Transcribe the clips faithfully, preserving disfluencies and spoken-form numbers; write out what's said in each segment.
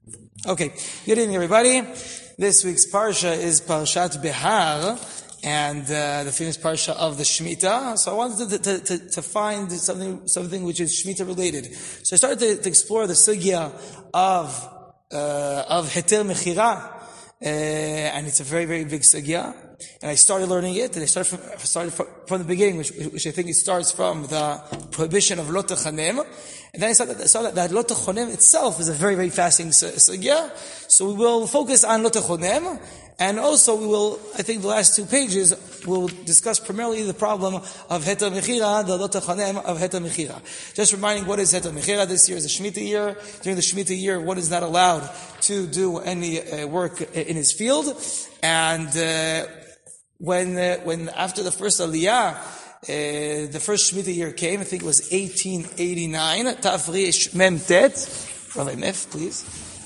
Okay, good evening, everybody. This week's parsha is Parshat Behar, and uh, the famous parsha of the Shemitah. So I wanted to, to, to, to find something something which is Shemitah related. So I started to, to explore the sugya of uh, of Heter Mechira, uh, and it's a very very big sugya. And I started learning it, and I started from, started from, from the beginning, which, which I think it starts from the prohibition of Lo Techanem. And then I saw that, I saw that, that Lo Techonem itself is a very, very fascinating sugya. So we will focus on Lo Techonem, and also we will, I think the last two pages, will discuss primarily the problem of Heter Mechira, the Lo Techonem of Heter Mechira. Just reminding what is Heter Mechira. This year is a Shemitah year. During the Shemitah year, one is not allowed to do any uh, work in his field. And uh, when, uh, when after the first Aliyah, Uh, the first Shemitah year came, I think it was eighteen eighty-nine, Tafrish Memtet, Rabbi Mef, please.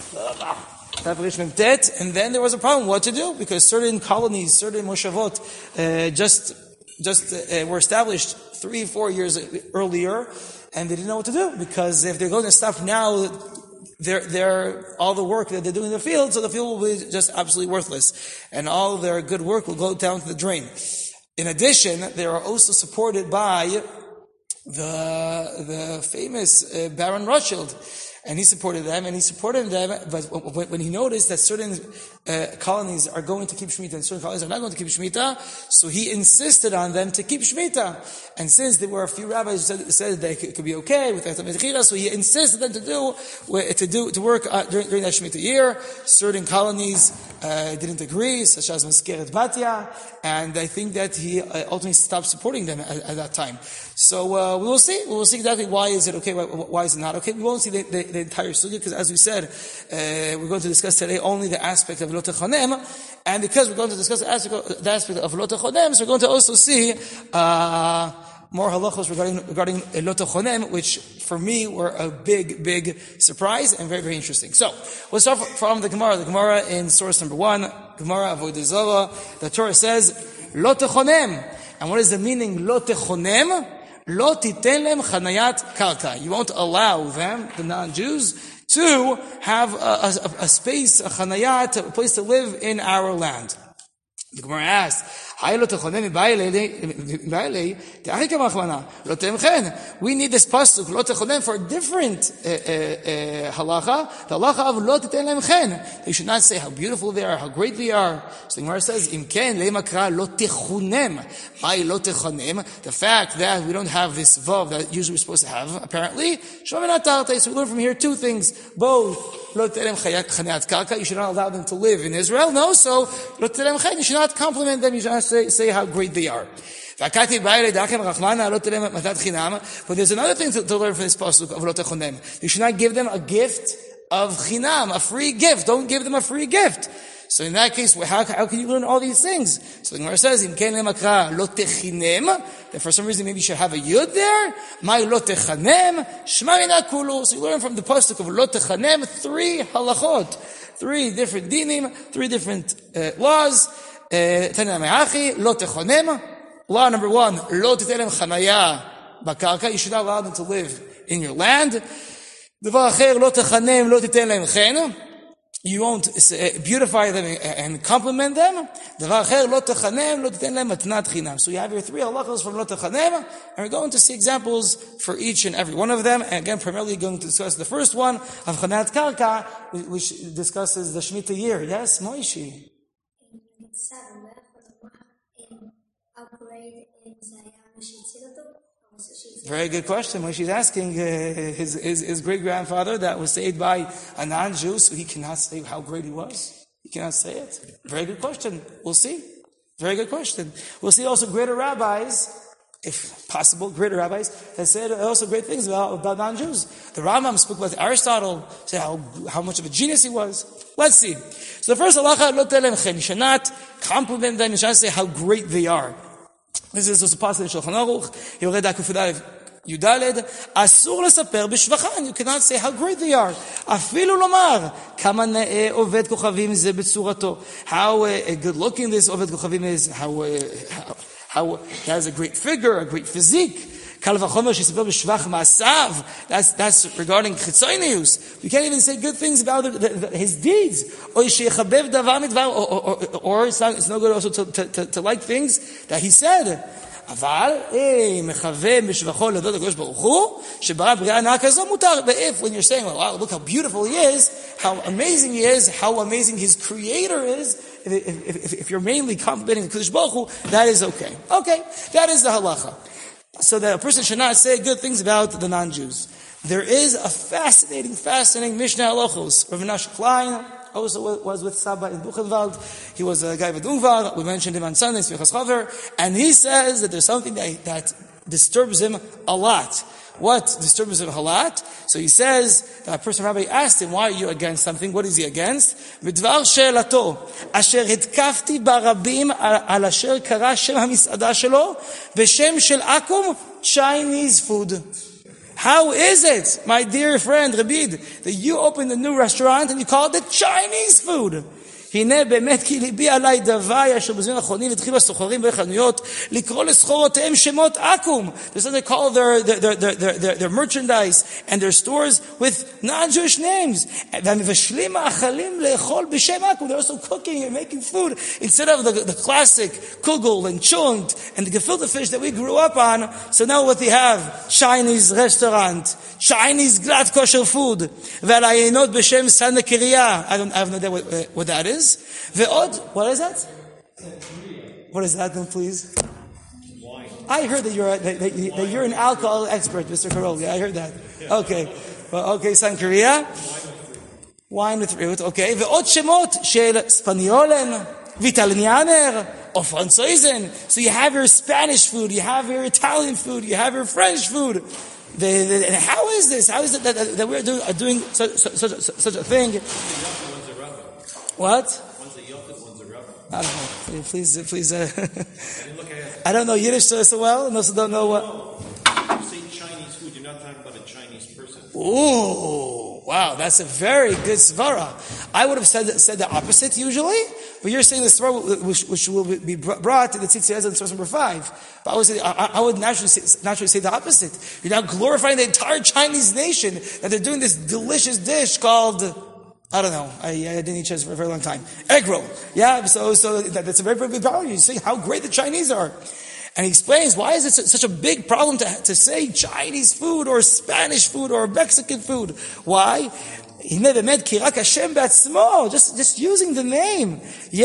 Tafrish Memtet, and then there was a problem, what to do, because certain colonies, certain Moshavot, uh, just, just uh, were established three, four years earlier, and they didn't know what to do, because if they're going to stop now, they're, they're, all the work that they're doing in the field, so the field will be just absolutely worthless, and all their good work will go down to the drain. In addition, they are also supported by the the famous uh, Baron Rothschild, and he supported them, and he supported them. But when, when he noticed that certain uh, colonies are going to keep Shemitah and certain colonies are not going to keep Shemitah, so he insisted on them to keep Shemitah. And since there were a few rabbis who said, said that it could be okay with Heter Mechira, so he insisted them to do to do to work uh, during, during that Shemitah year. Certain colonies uh, didn't agree, such as Maskeret Batya, and I think that he uh, ultimately stopped supporting them at, at that time. So uh, we will see. We will see exactly why is it okay, why, why is it not okay. We won't see the, the, the entire sugya because, as we said, uh, we're going to discuss today only the aspect of Lo Techonem, and because we're going to discuss the aspect, the aspect of Lo Techonem, so we're going to also see uh, more halachos regarding regarding Lo Techonem, which for me were a big, big surprise and very, very interesting. So we'll start from the Gemara. The Gemara in source number one, Gemara Avodah Zarah. The Torah says Lo Techonem, and what is the meaning Lo Techonem? Lo titen lem chanayat karka. You won't allow them, the non-Jews, to have a, a, a space, a chanayat, a place to live in our land. The Gemara asked, we need this pasuk, Lo Techonem, for a different uh, uh, uh, halacha, the halacha of Lo Titen Lehem Chen. They should not say how beautiful they are, how great they are. So the Gemara says, Im Ken Leima Kra Lo Techonem. Mai Lo Techonem. The fact that we don't have this vav that usually we're supposed to have, apparently, Shomena Tarte. So we learn from here two things. Both Lo Titen Chanayat Karka, you should not allow them to live in Israel. No, so Lo Titen Chen, you should not compliment them, you should not say, say how great they are. But there's another thing to, to learn from this pasuk of Lo Techonem. You should not give them a gift of chinam, a free gift. Don't give them a free gift. So in that case, how, how can you learn all these things? So the Gemara says, Im ken lemakra lo techinem, that for some reason maybe you should have a yud there. My lo techanem, shma mina kulu. So you learn from the pasuk of Lo Techanem three halachot, three different dinim, three different uh, laws. Tana me'achi, Lo Techonem. Law number one, Lo titelem chanaya bakarka. You should not allow them to live in your land. Devar acher, Lo Techanem, Lo titelem chen. You won't beautify them and compliment them. Devar acher, Lo Techanem, Lo titelem matnat chinam. So you have your three halachos from Lo Techanem, and we're going to see examples for each and every one of them. And again, primarily going to discuss the first one of Chanat Karka, which discusses the Shemitah year. Yes, Moishi? Very good question. When she's asking uh, his, his, his great-grandfather that was saved by a non-Jew, so he cannot say how great he was. He cannot say it. Very good question. We'll see. Very good question. We'll see also greater rabbis, if possible, greater rabbis, that said also great things about, about non-Jews. The Rambam spoke about Aristotle, said how, how much of a genius he was. Let's see. So the first halacha, Lo Telem Chen. You should not compliment them, you should not say how great they are. This is also possible in Shulchan Aruch. Yored HaKufudalev Yudaled. Asur lesaper b'shvachan. You cannot say how great they are. Afilu lomar kama ne'eh oved kochavim ze b'tzurato. How uh, good looking this oved kochavim is. How, uh, how how he has a great figure, a great physique. That's, that's regarding chitzonius. We can't even say good things about the, the, the, his deeds. Or, or, or, or it's, not, it's no good also to, to, to, to like things that he said. אבל, מכוון בשבחו להודות לקדוש ברוך הוא, שברא בריאה נאה כזו מותר. But if, when you're saying, well, wow, look how beautiful he is, how amazing he is, how amazing his creator is, if, if, if, if you're mainly complimenting the Kadosh Baruch Hu, that is okay. Okay, that is the halacha. So that a person should not say good things about the non-Jews. There is a fascinating, fascinating Mishnah halachos. Rav Menashe Klein also was with Saba in Buchenwald. He was a guy with Ungvar. We mentioned him on Sunday, Svichas Chaver. And he says that there's something that, that disturbs him a lot. What disturbs him a lot? So he says, that a person rabbi asked him, why are you against something? What is he against? Midvar she'elato, asher hitkafti barabim al asher kara shem hamisada shelo, v'shem shel akum, Chinese food. How is it, my dear friend Rabid, that you opened a new restaurant and you call it the Chinese food? הנה באמת כי ליבי עליי דווי אשר בזמן האחרונים התחילו הסוחרים בחנויות לקרוא לסחורותיהם שמות עקום. This is what they call their, their, their, their, their, their merchandise and their stores with non-Jewish names. והמבשלים מאכלים לאכול בשם עקום. They're also cooking and making food instead of the, the classic kugel and chunt and the gefilte fish that we grew up on. So now what they have? Chinese restaurant, Chinese glatt kosher food. ועל העיינות בשם סנקריה. I don't I have no idea what, what that is. Ve'od, what is that? What is that then, please? Wine. I heard that you're a, that, that, that you're an alcohol expert, Mister Karoli. I heard that. Okay. Well, okay, Sankaria. Wine with fruit. Okay. Ve'od shemot shel Spaniolen, Vitalianer, or Franzosen. So you have your Spanish food, you have your Italian food, you have your French food. The, the, and how is this? How is it that, that, that we're doing, are doing such, such, such, such a thing? What? One's a yogurt, one's a rubber. I don't know. Please, please. Uh, I don't know Yiddish so, so well, and also don't know what. No. You say Chinese food, you're not talking about a Chinese person. Ooh, wow, that's a very good svara. I would have said said the opposite usually, but you're saying the svara which, which will be brought to the Tzitzi Ezra in source number five. But I would say I, I would naturally say, naturally say the opposite. You're now glorifying the entire Chinese nation that they're doing this delicious dish called. I don't know. I, I didn't eat cheese for a very long time. Egg roll. Yeah, so, so that, that's a very, very big problem. You see how great the Chinese are. And he explains, why is it such a big problem to, to say Chinese food or Spanish food or Mexican food? Why? Just, just using the name.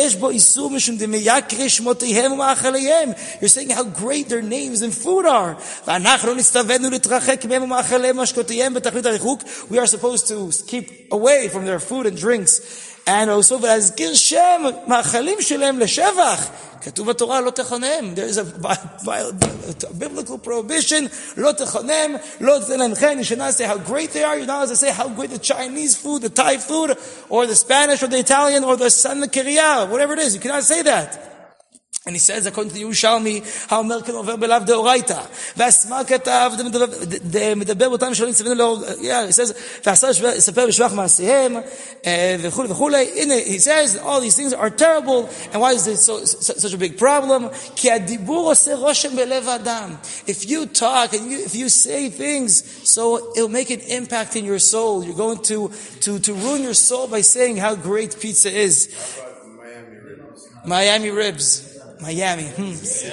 You're saying how great their names and food are. We are supposed to keep away from their food and drinks. And also, כתוב בתורה לא תחונם. There is a, a biblical prohibition, לא תחונם, לא תתן להם חן. You should not say how great they are. You're not allowed to say how great the Chinese food, the Thai food, or the Spanish, or the Italian, or the Sanakiriya, whatever it is. You cannot say that. And he says, according to the Yerushalmi, how Merkel over belav deoraita. Vasma katav medaber botam shalim tzivinu lo. Yeah, he says, v'asar seper b'shvach ma'asehem v'chule v'chule. He says all these things are terrible. And why is this so, so, such a big problem? Ki adibur oseh roshem belev adam. If you talk and you, if you say things, so it'll make an impact in your soul. You're going to to to ruin your soul by saying how great pizza is. Miami ribs. Miami. Hmm.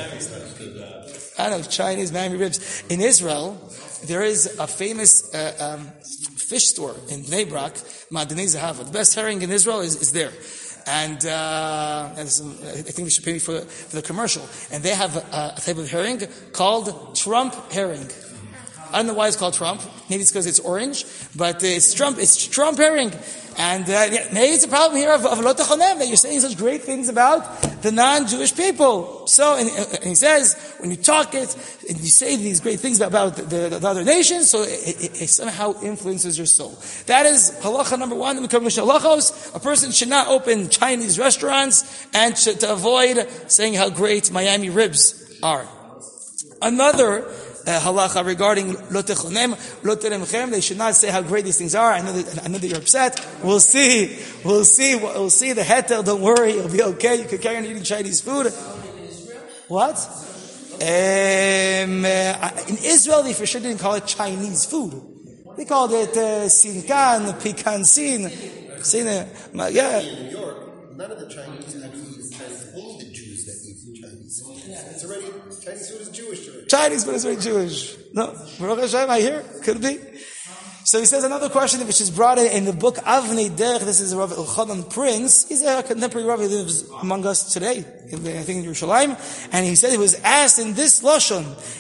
I don't know, Chinese Miami ribs. In Israel, there is a famous uh, um, fish store in Bnei Brak, Ma'adanei Zahav. The best herring in Israel is, is there. And, uh, and some, I think they should pay me for, for the commercial. And they have a, a type of herring called Trump herring. I don't know why it's called Trump. Maybe it's because it's orange, but it's Trump. It's Trump herring, and uh, maybe it's a problem here of, of Lo Techonem, that you're saying such great things about the non-Jewish people. So, and, and he says when you talk it and you say these great things about the, the, the other nations, so it, it, it somehow influences your soul. That is halacha number one. A person should not open Chinese restaurants and should, to avoid saying how great Miami ribs are. Another. Uh, halacha regarding lo techonem, lo teremchem. They should not say how great these things are. I know that, I know that you're upset. We'll see. We'll see. We'll see the hetel. Don't worry. It'll be okay. You can carry on eating Chinese food. What? Um, uh, in Israel, they for sure didn't call it Chinese food. They called it uh, sinkan, pikan sin. Sin, uh, yeah. In New York, none of the Chinese actually eat Chinese. Only the Jews that eat Chinese. It's already, Chinese food is Jewish already. Chinese food is very Jewish. No, Baruch Hashem, I hear. Could be. So he says another question which is brought in, in the book Avnei Derech. This is Rav Elchanan Prince. He's a contemporary Rav. He lives among us today, I think in Yerushalayim. And he said he was asked in this Lashon,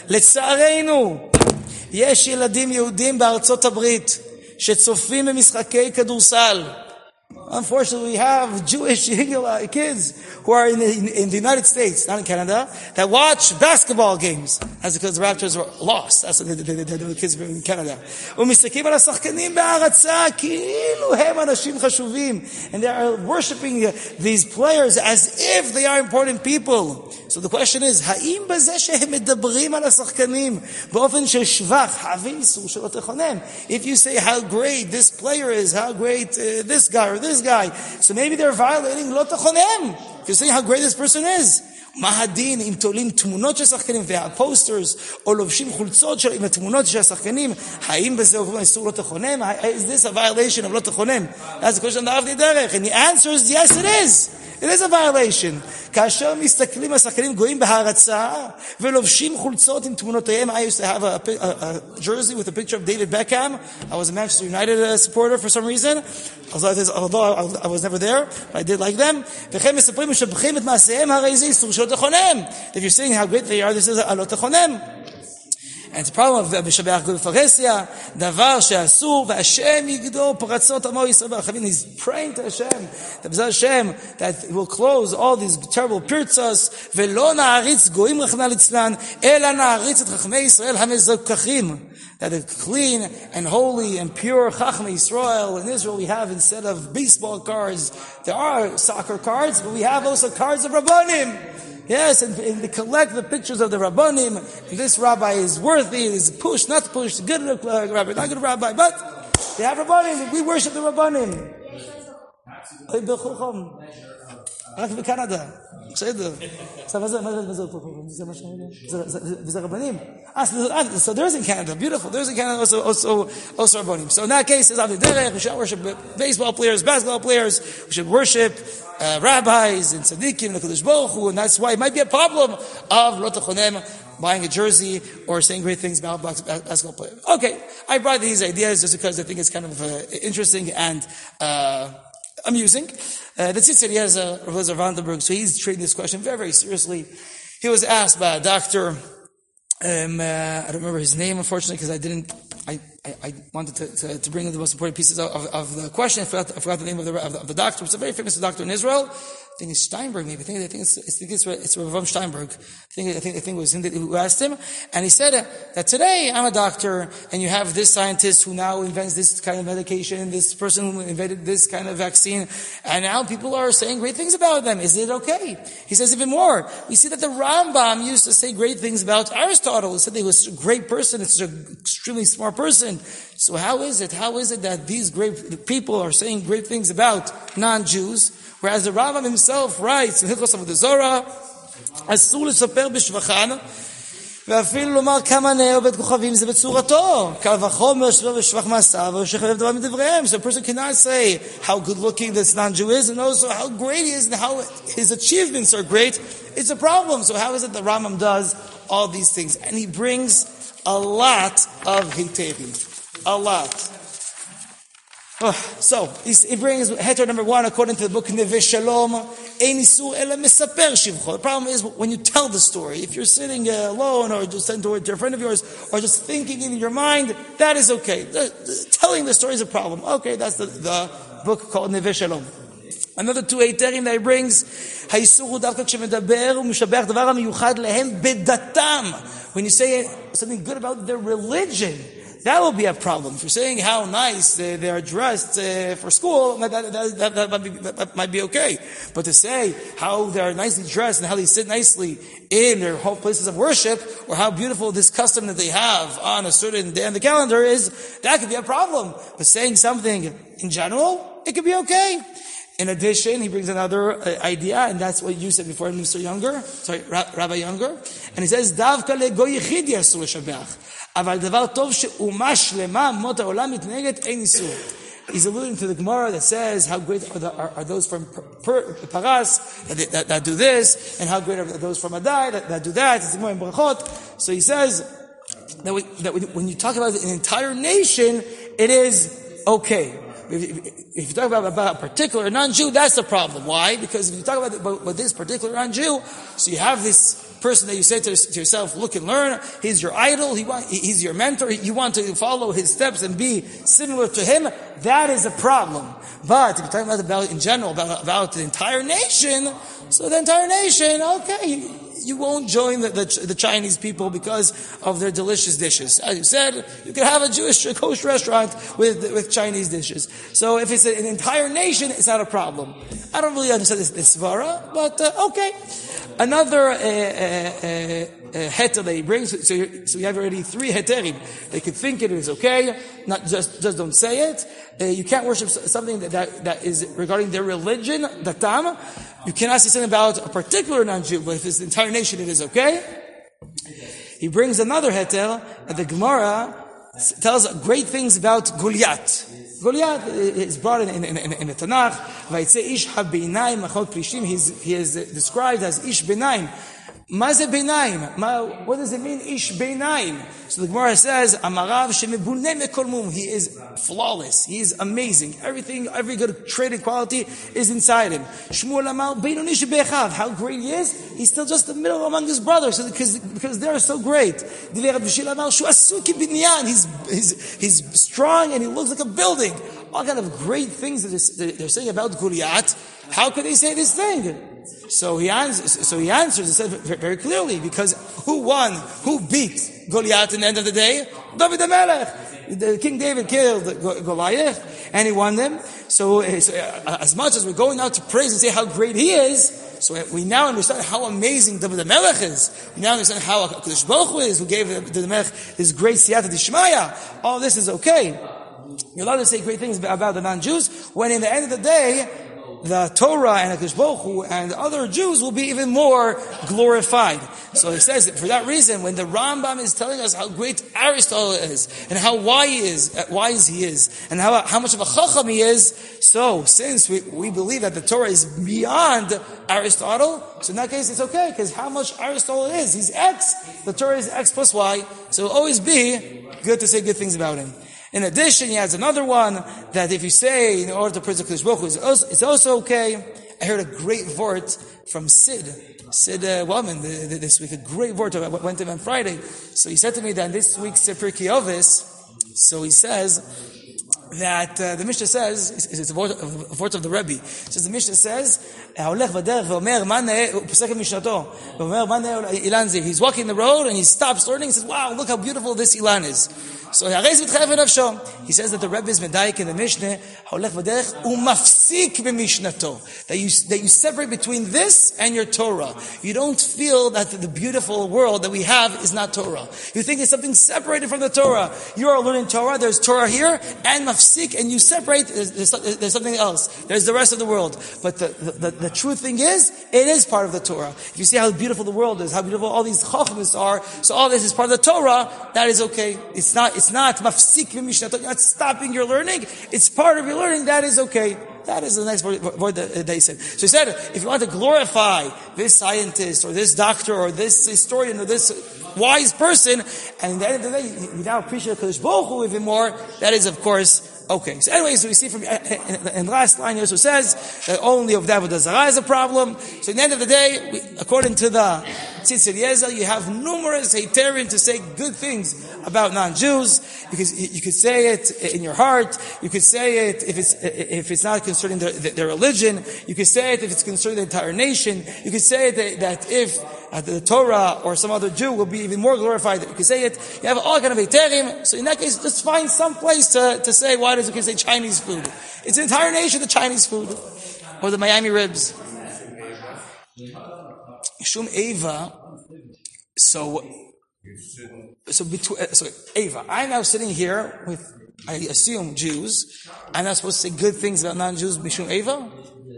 לצערנו, יש ילדים יהודים בארצות הברית שצופים במשחקי כדורסל. Unfortunately, we have Jewish kids who are in the, in, in the United States, not in Canada, that watch basketball games. That's because the Raptors were lost. That's what the, the, the, the kids in Canada. ומסתכלים על השחקנים בהערצה כאילו הם אנשים חשובים. And they are worshiping these players as if they are important people. So the question is, האם בזה שהם מדברים על השחקנים באופן של שבח, חייבים איסור שלא תחונם? If you say how great this player is, how great uh, this guy or this guy, so maybe they're violating לא תחונם. If you're saying how great this person is. מה הדין אם תולים תמונות של שחקנים והפוסטרס או לובשים חולצות עם התמונות של השחקנים, האם בזה עוברים איסור לא תחונם? Is this a violation of לא תחונם? That's the question of the Derech. And the answer is yes, it is. It is a violation. כאשר מסתכלים על שחקנים גויים בהרצה ולובשים חולצות עם תמונותיהם. I used to have a, a, a jersey with a picture of David Beckham. I was a Manchester United uh, supporter for some reason. Although I was never there, but I did like them. וכן מספרים משבחים את מעשיהם, הרי זה איסור שלא תחונם. If you're saying how great they are, this is a לא תחונם. And it's a problem of משבח גוי בפרהסיה, דבר שאסור, והשם יגדור פרצות עמו ישראל ברחבים. He's praying to Hashem, that Hashem, that he will close all these terrible פרצות, ולא נעריץ גויים רחמנא ליצלן, אלא נעריץ את חכמי ישראל המזוכחים. That are clean and holy and pure Chachmei Yisrael. In Israel we have, instead of baseball cards, there are soccer cards, but we have also cards of Rabbanim. Yes, and, and they collect the pictures of the Rabbanim. And this rabbi is worthy, is pushed, not pushed, good uh, rabbi, not good rabbi, but they have Rabbanim. We worship the Rabbanim. רק בקנדה, בסדר. וזה רבנים. So there's in Canada, beautiful. There's in Canada also, also, also Rabbanim. So in that case, it's Avnei Derech. We should worship baseball players, basketball players. We should worship uh, rabbis and tzaddikim and HaKadosh Baruch Hu. And that's why it might be a problem of lo techonem, buying a jersey or saying great things about basketball players. Okay, I brought these ideas just because I think it's kind of uh, interesting and uh, amusing. Uh, the Tzitzer, he has a Rav Vandenberg, so he's treating this question very, very seriously. He was asked by a doctor, um, uh, I don't remember his name, unfortunately, because I didn't, I, I, I wanted to, to, to bring in the most important pieces of, of, of the question. I forgot, I forgot the name of the, of the, of the doctor. It's a very famous doctor in Israel. I think it's Steinberg, maybe. I think, I think it's, I think it's, it's Rav Steinberg. I think, I think, I think it was him that, who asked him. And he said uh, that today I'm a doctor and you have this scientist who now invents this kind of medication, this person who invented this kind of vaccine, and now people are saying great things about them. Is it okay? He says even more. We see that the Rambam used to say great things about Aristotle. He said that he was a great person, it's an extremely smart person. So how is it? How is it that these great people are saying great things about non-Jews? Whereas the Rambam himself writes in Hilchos Avodah Zarah, אסור לספר בשבחן, ואפילו לומר כמה נאה עובד כוכבים זה בצורתו. קל וחומר שלא בשבח מעשיו, ושחרב דבר מדבריהם. So a person cannot say how good looking this non-Jew is, and also how great he is, and how his achievements are great. It's a problem. So how is it the Rambam does all these things? And he brings a lot of hitevim. A lot. Oh, so, he brings heter number one, according to the book Neve Shalom, Ein Isur Ela Mesaper Shivcho. The problem is when you tell the story. If you're sitting uh, alone, or just to a friend of yours, or just thinking in your mind, that is okay. The, the, telling the story is a problem. Okay, that's the, the book called Neve Shalom. Another two heterim that he brings, Ha'isur hu davka k'shemedaber u'mishabech davar ha'miyuchad lehem bedatam. When you say something good about their religion, that will be a problem. If you're saying how nice they, they are dressed uh, for school, that, that, that, that, might be, that might be okay. But to say how they are nicely dressed and how they sit nicely in their whole places of worship, or how beautiful this custom that they have on a certain day on the calendar is, that could be a problem. But saying something in general, it could be okay. In addition, he brings another uh, idea, and that's what you said before, Mister Younger, sorry, Ra- Rabbi Younger, and he says, "Davka legoy yichid asur l'shabeach, aval davar tov she'uma shlema mot ha'olam mitneget ein isur." He's alluding to the Gemara that says how great are, the, are, are those from per, per, Paras that, that, that do this, and how great are those from Adai that, that do that. It's Gemara in Brachot. So he says that, we, that when you talk about an entire nation, it is okay. If, if, if you talk about, about a particular non-Jew, that's the problem. Why? Because if you talk about, about, about this particular non-Jew, so you have this person that you say to, to yourself, look and learn, he's your idol, he want, he's your mentor, you want to follow his steps and be similar to him, that is a problem. But if you're talking about, about in general, about, about the entire nation, so the entire nation, okay, you, you won't join the, the, the Chinese people because of their delicious dishes. As you said, you can have a Jewish kosher restaurant with, with Chinese dishes. So if it's an entire nation, it's not a problem. I don't really understand this, this svara, but uh, okay. Another uh, uh, uh, heter that he brings, so, you, so we have already three heterim. They could think it is okay, not just just don't say it. Uh, you can't worship something that, that that is regarding their religion, datam. You cannot say something about a particular non-Jew, but if it's the entire nation, it is okay. He brings another heter, and the Gemara tells great things about Goliath. Goliath is brought in, in, in, in the Tanakh. Vayitze ish ha-beinayim machot plishtim. He is described as ish beinayim. Ma ze beinayim? What does it mean, ish beinayim? So the Gemara says, Amarav shemibuneh mekol mum. He is flawless. He is amazing. Everything, every good trait and quality is inside him. Shmuel amar beinoni shebechav. How great he is? He's still just the middle among his brothers, so because because they're so great. Divrei Rabbi Shila amar shu asuk binyan. He's he's he's strong and he looks like a building. All kind of great things that they're saying about Goliath. How could they say this thing? So he answers, so he answers, he said very clearly, because who won, who beat Goliath in the end of the day? David HaMelech. The King David killed Goliath, and he won them. So, so uh, as much as we're going out to praise and say how great he is, so we now understand how amazing David HaMelech is. We now understand how HaKadosh Baruch Hu is, who gave David HaMelech his great siyata d'shmaya. All this is okay. You're allowed to say great things about the non-Jews, when in the end of the day, the Torah and HaKadosh Baruch Hu and other Jews will be even more glorified. So he says that for that reason, when the Rambam is telling us how great Aristotle is, and how wise he is, wise he is, and how, how much of a chacham he is, so since we, we believe that the Torah is beyond Aristotle, so in that case it's okay, because how much Aristotle is, he's X, the Torah is X plus Y, so it'll always be good to say good things about him. In addition, he has another one that if you say in order to praise the Kodesh Baruch Hu, it's also okay. I heard a great vort from Sid, Sid uh, Wellman this week, a great vort. I went to him on Friday. So he said to me that this week's Pirkei Avos, so he says that uh, the Mishnah says, it's a vort, a vort of the Rebbe, says the Mishnah says, he's walking the road and he stops learning and says, wow, look how beautiful this Ilan is. So he says that the Rebbe is medayik in the Mishnah that you that you separate between this and your Torah. You don't feel that the beautiful world that we have is not Torah. You think it's something separated from the Torah. You are learning Torah. There's Torah here and mafsik, and you separate. There's, there's, there's something else. There's the rest of the world. But the, the, the true thing is, it is part of the Torah. If you see how beautiful the world is, how beautiful all these chachmas are, so all this is part of the Torah. That is okay. It's not. It's not mafsik v'mishnato. You're not stopping your learning. It's part of your learning. That is okay. That is the nice word, word that they said. So he said, if you want to glorify this scientist or this doctor or this historian or this wise person, and at the end of the day, you now appreciate Kodesh Baruch Hu even more, that is, of course, okay. So anyways, so we see from, in the last line, he also says that only of Avodah Zarah is a problem. So at the end of the day, we, according to the Tzitz Eliezer, you have numerous heterim to say good things about non-Jews. You could, you could say it in your heart. You could say it if it's, if it's not concerning their, their religion. You could say it if it's concerning the entire nation. You could say it that, that if uh, the Torah or some other Jew will be even more glorified, you could say it. You have all kind of heterim. So in that case, just find some place to, to say why does it say Chinese food? It's the entire nation, the Chinese food. Or the Miami ribs. Shum Eva. So, so between, so Eva, I'm now sitting here with, I assume, Jews. I'm not supposed to say good things about non-Jews, Mishum Eva?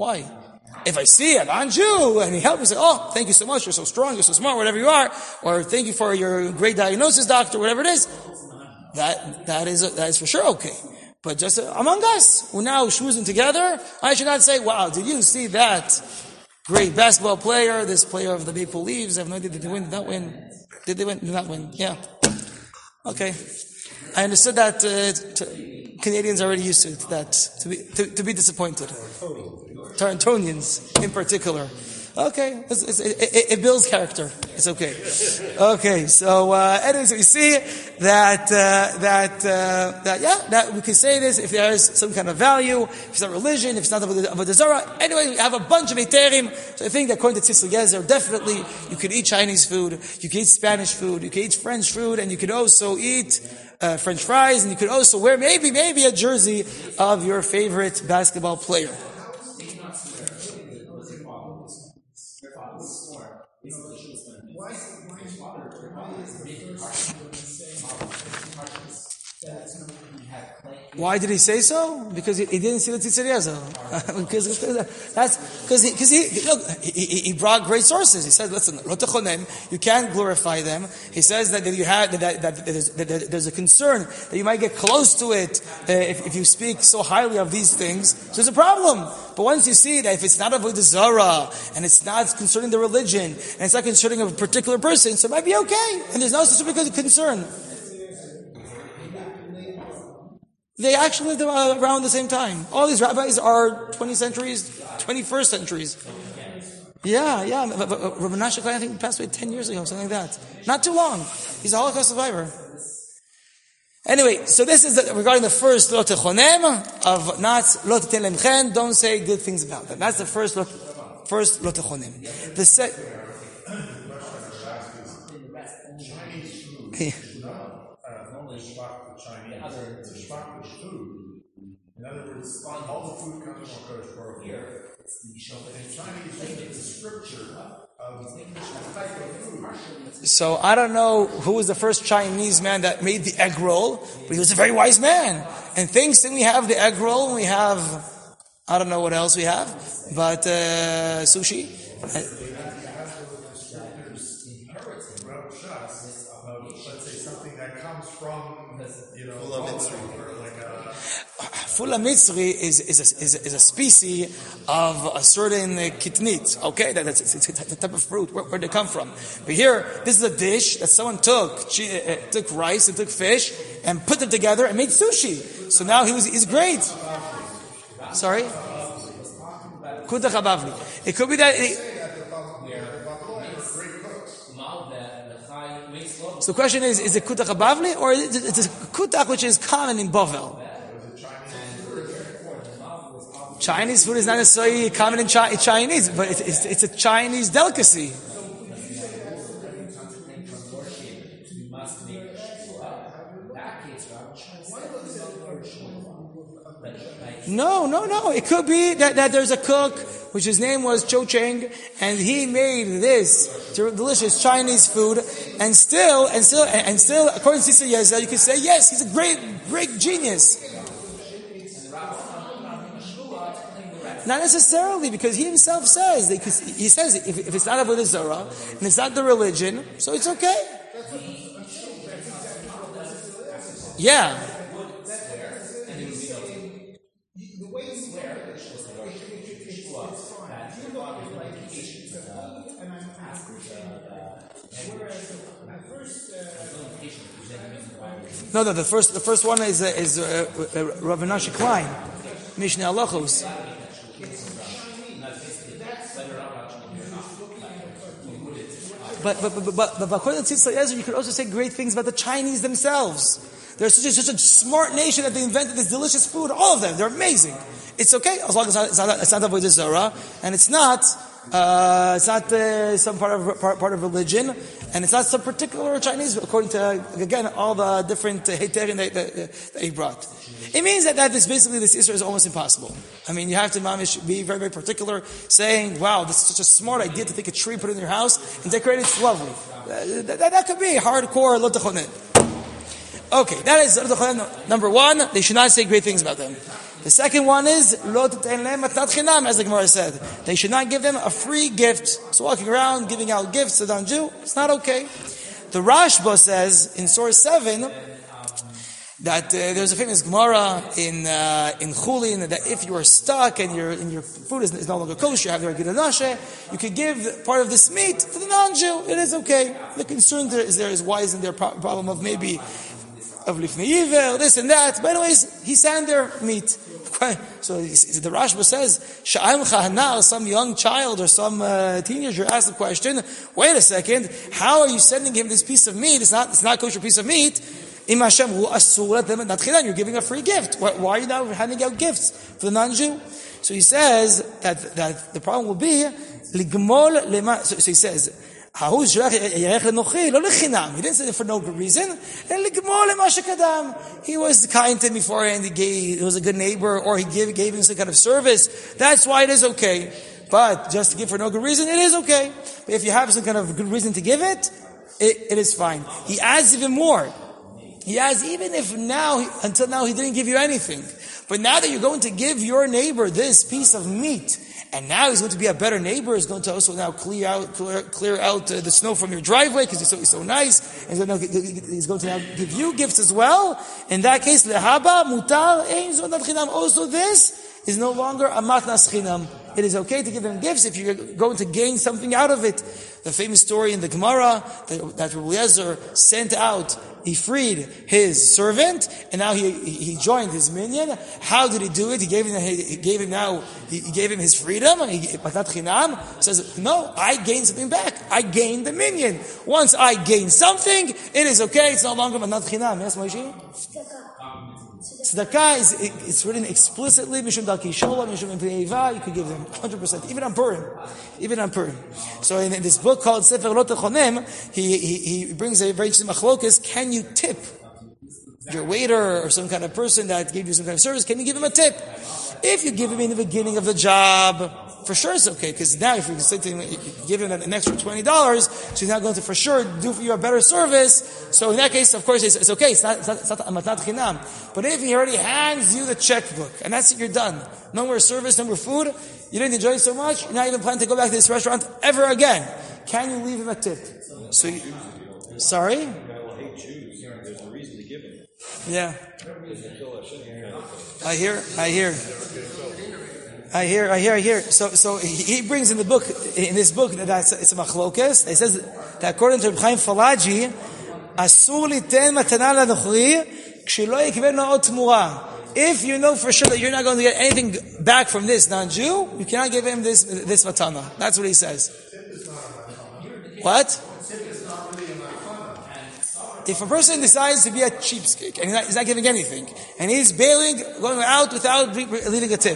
Why? If I see a non-Jew and he helps me, say, oh, thank you so much, you're so strong, you're so smart, whatever you are, or thank you for your great diagnosis, doctor, whatever it is, that, that is, that is for sure okay. But just among us, who now schmoozing together, I should not say, wow, did you see that great basketball player, this player of the Maple Leafs? I have no idea, did they win, did not win? Did they win, did not win? Yeah. Okay. I understood that uh, t- Canadians are already used to it, that, to be, to, to be disappointed. Torontonians in particular. Okay, it's, it's, it, it, it builds character. It's okay. Okay, so uh, anyways, we see that uh, that uh, that yeah, that we can say this if there is some kind of value, if it's not religion, if it's not avodah zarah. Anyway, we have a bunch of heterim. So I think that according to Tzitz Eliezer, definitely you could eat Chinese food, you could eat Spanish food, you could eat French food, and you could also eat uh, French fries, and you could also wear maybe maybe a jersey of your favorite basketball player. Why did he say so? Because he, he didn't see the Tzitz Eliezer. because that's because he, because he look he, he brought great sources. He says, "Listen, lo techonem, you can't glorify them." He says that, that you have that, that, that, there's, that there's a concern that you might get close to it uh, if, if you speak so highly of these things. So there's a problem. But once you see that if it's not avodah zarah and it's not concerning the religion and it's not concerning a particular person, so it might be okay, and there's no specific concern. They actually lived around the same time. All these rabbis are twentieth centuries, twenty-first centuries. Yeah, yeah. Rabbi Menashe Klein, I think, passed away ten years ago, something like that. Not too long. He's a Holocaust survivor. Anyway, so this is the, regarding the first lo techonem of not lo tetin lem chen. Don't say good things about them. That's the first lo, first lo techonem. The se- In other words, all the food comes from Kodesh Baruch Hu. In Chinese, it's a scripture of a type of food. So I don't know who was the first Chinese man that made the egg roll, but he was a very wise man. And thanks to we have the egg roll, and we have, I don't know what else we have, but uh, sushi. Let's say something that comes from, you know, or like a Fula Mitzri is is a, is, a, is a species of a certain uh, kitnit. Okay, that, that's it's, it's a type of fruit. Where, where they come from? But here, this is a dish that someone took uh, took rice and took fish and put them together and made sushi. So now he was he's great. Sorry, Kutach Habavli. It could be that. It, so the question is: is it Kutach Habavli or is it, it's a Kutach which is common in Bovel? Chinese food is not necessarily common in Chi- Chinese, but it's, it's, it's a Chinese delicacy. No, no, no. It could be that, that there's a cook which his name was Cho Chang, and he made this delicious Chinese food, and still, and still, and still, according to Tzitz Eliezer, you could say yes, he's a great, great genius. Not necessarily, because he himself says, that he says if, if it's not avodah zarah and it's not the religion, so it's okay. Yeah. No, no. The first, the first one is uh, is uh, uh, Rav Menashe Klein, Mishneh Halachos. But but but but, but according to Tzitz Eliezer, you could also say great things about the Chinese themselves. They're such a, such a smart nation that they invented this delicious food. All of them, they're amazing. It's okay as long as it's not it's not avodah zarah, and it's not uh, it's not uh, some part of part, part of religion, and it's not some particular Chinese. According to again all the different uh, heterim that, that, that he brought, it means that, that this basically this issue is almost impossible. I mean, you have to mamish be very very particular, saying, "Wow, this is such a smart idea to take a tree, put it in your house, and decorate it. It's lovely." Uh, that, that could be hardcore lo techonem. Okay, that is number one. They should not say great things about them. The second one is, lo titen lehem matnat chinam, as the Gemara said. They should not give them a free gift. So walking around, giving out gifts to the non-Jew, it's not okay. The Rashba says, in source seven, that uh, there's a famous Gemara in uh, in Chulin that if you are stuck and your and your food is, is no longer kosher, you have the regular nashe, you could give part of this meat to the non-Jew. It is okay. The concern there is there is why isn't there a pro- problem of maybe of lifnei yivel, this and that. But anyways, he sent their meat. So the Rashba says, Sha'am Chahana, some young child or some uh, teenager asked the question, wait a second, how are you sending him this piece of meat? It's not it's not a kosher piece of meat. You're giving a free gift. Why, why are you now handing out gifts for the non-Jew? So he says that, that the problem will be ligmol lema. So, so he says, he didn't say it for no good reason. He was kind to him beforehand. He gave, he was a good neighbor, or he gave, gave him some kind of service. That's why it is okay. But just to give for no good reason, it is okay. But if you have some kind of good reason to give it, it, it is fine. He adds even more. He has, even if now, until now he didn't give you anything, but now that you're going to give your neighbor this piece of meat, and now he's going to be a better neighbor, he's going to also now clear out, clear, clear out uh, the snow from your driveway because he's so, he's so nice, and he's going, to, he's going to now give you gifts as well. In that case, lehaba, mutar, ein zonat chinam. Also this is no longer a matnas chinam. It is okay to give them gifts if you're going to gain something out of it. The famous story in the Gemara that, that Rabbi Eliezer sent out, he freed his servant, and now he he joined his minion. How did he do it? He gave him he gave him now he gave him his freedom. He says, no, I gained something back. I gained the minion. Once I gain something, it is okay. It's no longer matnat chinam. Yes, Moshe? Tzedakah is it's written explicitly. Mishum dal kishola, mishum mipnei eiva. You could give them one hundred percent, even on Purim, even on Purim. So in, in this book called Sefer Lo Techonem, he he he brings a very interesting machlokas. Can you tip your waiter or some kind of person that gave you some kind of service? Can you give him a tip? If you give him in the beginning of the job, for sure it's okay, because now if you say to him, you give him an extra twenty dollars, so he's not going to for sure do for you a better service. So in that case, of course, it's, it's okay. It's not, it's not, it's not a matnat chinam. But if he already hands you the checkbook, and that's it, you're done. No more service, no more food. You didn't enjoy it so much. You're not even planning to go back to this restaurant ever again. Can you leave him a tip? So, you, sorry? Yeah. I hear, I hear. I hear, I hear, I hear. So, so he brings in the book, in this book, that that's, it's a machlokas. It says that according to Reb Chaim Falaji, asur liten matana lanochri kshelo yikvenu od tmura. If you know for sure that you're not going to get anything back from this non-Jew, you cannot give him this this matana. That's what he says. What? If a person decides to be a cheapskate and he's not, he's not giving anything, and he's bailing, going out without leaving a tip.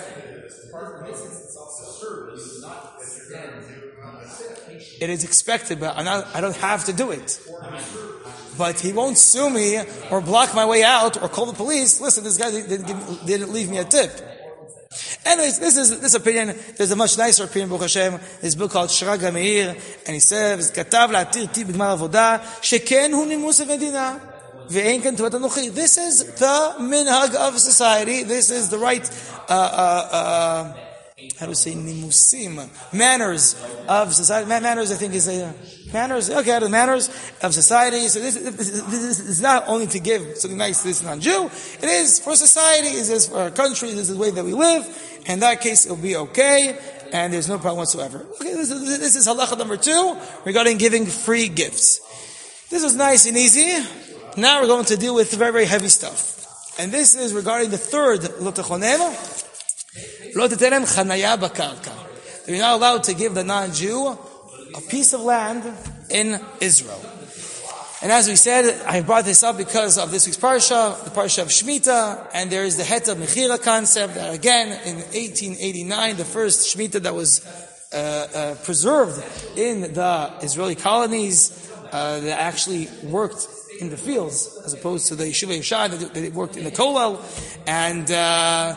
It is expected, but I'm not, I don't have to do it. But he won't sue me or block my way out or call the police. Listen, this guy didn't, give, didn't leave me a tip. Anyways, this is this opinion. There's a much nicer opinion, Baruch Hashem. This book called Shrag HaMeir, and he says, "Katav la'atir tip b'gmar avoda sheken hu nimus medina ve'en kan tuvat anochi." This is the minhag of society. This is the right. Uh, uh, uh, How to say nimusim, manners of society. Manners, I think, is a manners. Okay, the manners of society. So this, this, this is not only to give something nice to this non-Jew. It is for society. It is for our country. This is the way that we live. In that case, it'll be okay, and there's no problem whatsoever. Okay, this is, this is halacha number two regarding giving free gifts. This was nice and easy. Now we're going to deal with very, very heavy stuff, and this is regarding the third lo techonem. Lo teterem chanaya bakarka. You're not allowed to give the non-Jew a piece of land in Israel. And as we said, I brought this up because of this week's parsha, the parsha of Shemitah, and there is the Heta Mechira concept that again, in eighteen eighty-nine, the first Shemitah that was uh, uh, preserved in the Israeli colonies, uh, that actually worked in the fields, as opposed to the Yeshiva Yeshad that worked in the Kollel, and uh,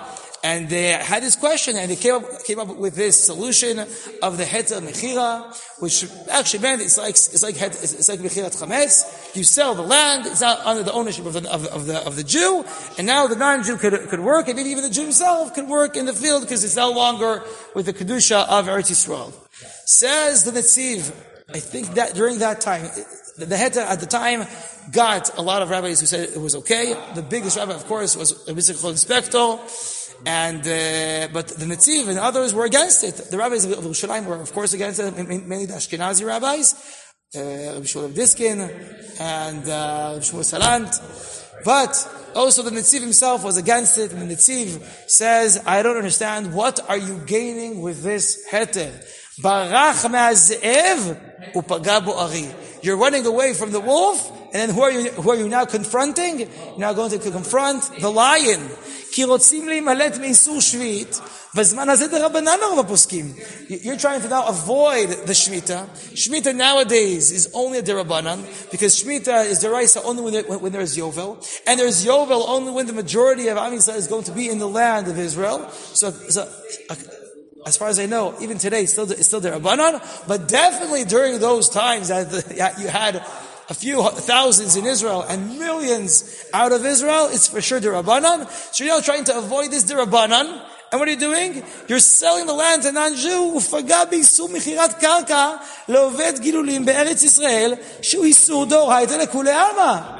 And they had this question, and they came up, came up with this solution of the heter mechira, which actually meant it's like it's like het, it's like mechirat chametz. You sell the land; it's not under the ownership of the of, of the of the Jew, and now the non-Jew could could work, and maybe even the Jew himself could work in the field because it's no longer with the kedusha of Eretz Yisrael. Says the Netziv, I think that during that time, the, the heter at the time got a lot of rabbis who said it was okay. The biggest rabbi, of course, was Rabbi Yitzchak Inspector. And, uh, but the Netziv and others were against it. The rabbis of Yerushalayim were, of course, against it, mainly the Ashkenazi rabbis, uh, Rabbi Shmuel Diskin, and, uh, Rabbi Shmuel Salant. But, also the Netziv himself was against it, and the Netziv says, I don't understand, what are you gaining with this heter? Barach me'azev upaga bo ari. You're running away from the wolf, and then who are you, who are you now confronting? You're now going to confront the lion. Ki rotzim leimalet meisur shvit, b'zman hazeh derabanan rov haposkim. You're trying to now avoid the Shemitah. Shemitah nowadays is only a derabanan, because Shemitah is deraisa only when, there, when there's Yovel, and there's Yovel only when the majority of Am Yisrael is going to be in the land of Israel. So, so as far as I know, even today, it's still, it's still derabanan, but definitely during those times that the, you had a few thousands in Israel and millions out of Israel, it's for sure derabanan. So you're now trying to avoid this derabanan, and what are you doing? You're selling the land to non-Jew. Ufaga b'isur mechirat karka le'oved gilulim be'eretz Yisrael shu isur d'oraita lekule alma.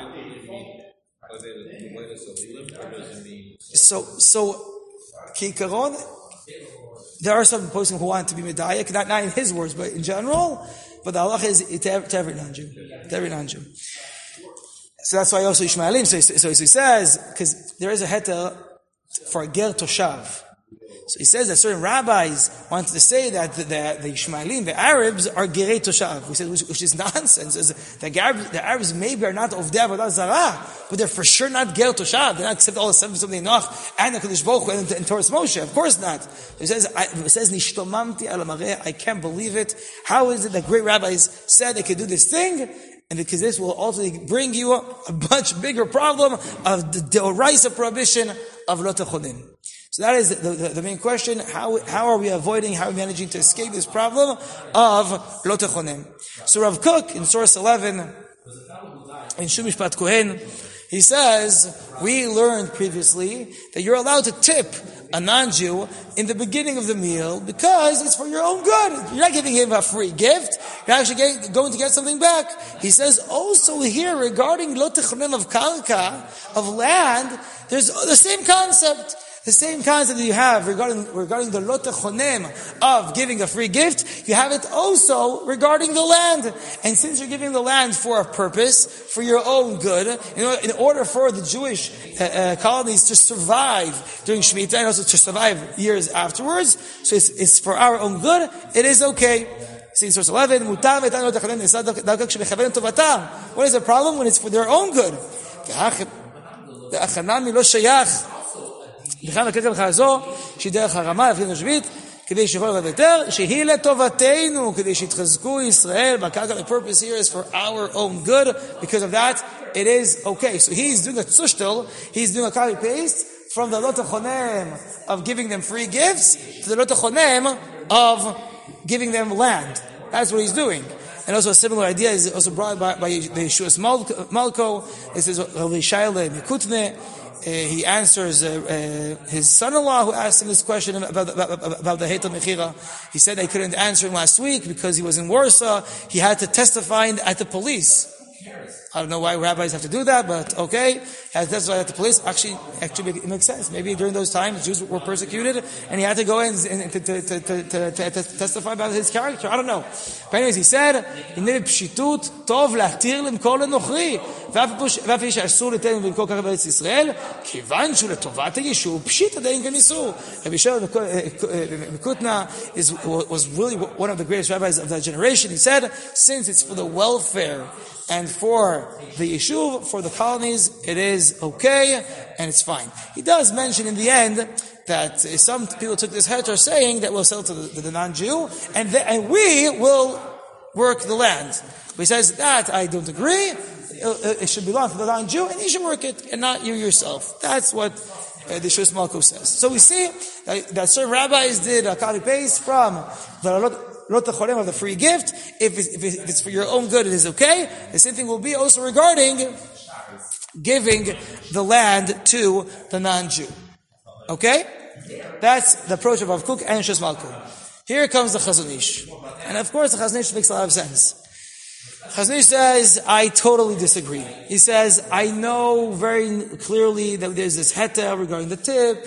So, so, kikaron, there are some posting who want to be medayek, not, not in his words, but in general. But the halacha is to every non-Jew, to every non-Jew. So that's why also Ishmaelim. So, so, so he says, because there is a heter for a ger toshav. So he says that certain rabbis wanted to say that the, the, the Ishmaelim, the Arabs, are gerei toshav. We said, which, which is nonsense. The Arabs, the Arabs maybe are not of avodah zarah, but they're for sure not ger toshav. They're not accept all the seven something Noach and the Kodesh Baruch Hu and, and Torah Moshe. Of course not. He says, I, it says nishtomamti al mareh. I can't believe it. How is it that great rabbis said they could do this thing? And because this will ultimately bring you a, a much bigger problem of the deoraisa prohibition of lo techonim. So that is the, the, the main question. How, how are we avoiding, how are we managing to escape this problem of lo techonim? So Rav Kook in source eleven, in Shu Mishpat Kohen, he says, we learned previously that you're allowed to tip a non-Jew in the beginning of the meal because it's for your own good. You're not giving him a free gift. You're actually getting, going to get something back. He says also here regarding lo techonim of karka, of land, there's the same concept. The same concept that you have regarding, regarding the lo techonim of giving a free gift, you have it also regarding the land. And since you're giving the land for a purpose, for your own good, you know, in order for the Jewish uh, uh, colonies to survive during Shemitah and also to survive years afterwards, so it's, it's for our own good, it is okay. See in source eleven, what is the problem when it's for their own good? בכלל הקטע לך הזו, שהיא דרך הרמה, לפי נשבית, כדי שיכול לבד יותר, שהיא לטובתנו, כדי שיתחזקו ישראל, בקרקע, the purpose here is for our own good, because of that, it is okay. So he's doing a tzushtel, he's doing a copy paste, from the lo techonim of giving them free gifts, to the lo techonim of giving them land. That's what he's doing. And also a similar idea is also brought by, by the Yeshua's Malko. This is Rabbi Shaila Mikutne. Uh, he answers uh, uh, his son-in-law who asked him this question about, about, about the heter mechira. He said they couldn't answer him last week because he was in Warsaw. He had to testify at the police. I don't know why rabbis have to do that, but okay. He had to testify at the police. Actually, actually, it makes sense. Maybe during those times, Jews were persecuted, and he had to go in and to, to, to, to, to, to testify about his character. I don't know. But anyways, he said, "Hine pshitut tov lahtir lemkor lenochri, ve'af ish asur l'ten lemkor kach b'eretz Yisrael, kivan shu letovat ha'yishuv pshit adein kan isur." Rabbi Shlomo Mikutna is was really one of the greatest rabbis of that generation. He said, since it's for the welfare and for the yeshuv, for the colonies, it is okay, and it's fine. He does mention in the end that some people took this heter saying that we'll sell to the, to the non-Jew, and, the, and we will work the land. But he says that I don't agree. It, it should belong to the non-Jew, and you should work it, and not you yourself. That's what uh, the Shus Malko says. So we see that, that certain rabbis did a copy paste from the Lot HaCholem of the free gift. If it's, if it's for your own good, it is okay. The same thing will be also regarding giving the land to the non-Jew. Okay? That's the approach of Rav Kook and Shus Malko. Here comes the Chazon Ish. And of course the Chazon Ish makes a lot of sense. Chazon Ish says, I totally disagree. He says, I know very clearly that there's this heter regarding the tip,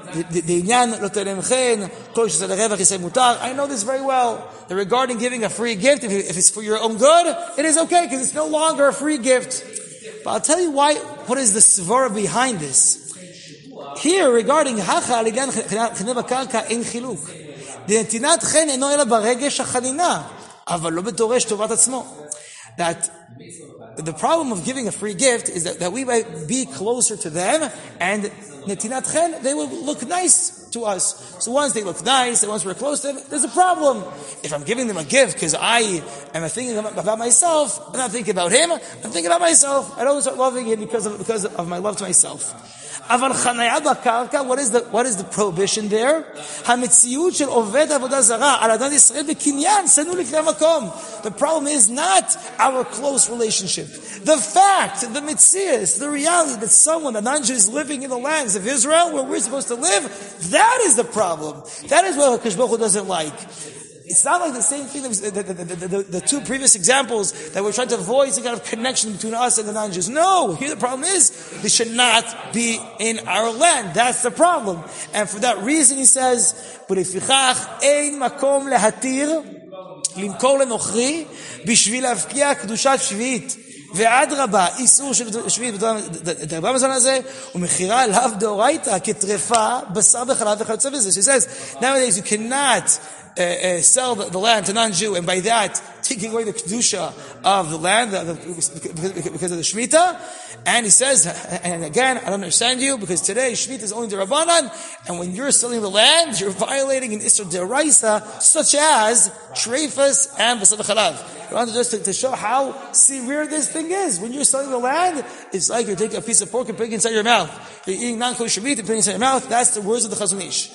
the inyan lo terem chen, kol shesad harevach yisei mutar. I know this very well. That regarding giving a free gift, if it's for your own good, it is okay because it's no longer a free gift. But I'll tell you why. What is the svara behind this? Here, regarding hacha aligan cheneva karka in chiluk, the netinat chen eno ela baregesh hachanina, aval lo bedoresh tovat atzmo. That the problem of giving a free gift is that, that we might be closer to them, and netinat chen, they will look nice to us. So once they look nice, and once we're close to them, there's a problem. If I'm giving them a gift because I am thinking about myself, I'm not thinking about him, I'm thinking about myself. I don't start loving him because of, because of my love to myself. Aval chanaya b'karka, what is the, what is the prohibition there? Hametziut shel oved avodah zara al adan Yisrael b'kinyan senu liknei makom. The problem is not our close relationship. The fact, the mitzias, the reality that someone, a non-Jew, is living in the lands of Israel where we're supposed to live, that is the problem. That is what HaKadosh Baruch Hu doesn't like. It's not like the same thing that was, the, the, the, the, the two previous examples that we're trying to avoid some kind of connection between us and the non-Jews. No, here the problem is they should not be in our land. That's the problem. And for that reason he says, "B'lefichach ein makom lehatir limkor lenochri b'shvil להפקיע קדושת שביעית ואדרבה איסור של שביעית בדבר המזון הזה ומכירה לאו דאורייתא כטרפה בשר וחלב וכיוצא בזה." So he says, nowadays you cannot Uh, uh, sell the, the land to non-Jew, and by that taking away the kedusha of the land the, the, because, because of the Shemitah. And he says, and again, I don't understand you, because today Shemitah is only the Rabbanan, and when you're selling the land, you're violating an Isser Deraisa, such as Treifas and Basar Chalav. You want to just to, to show how severe this thing is. When you're selling the land, it's like you're taking a piece of pork and putting it inside your mouth. You're eating non-kosher meat and putting it inside your mouth. That's the words of the Chazon Ish.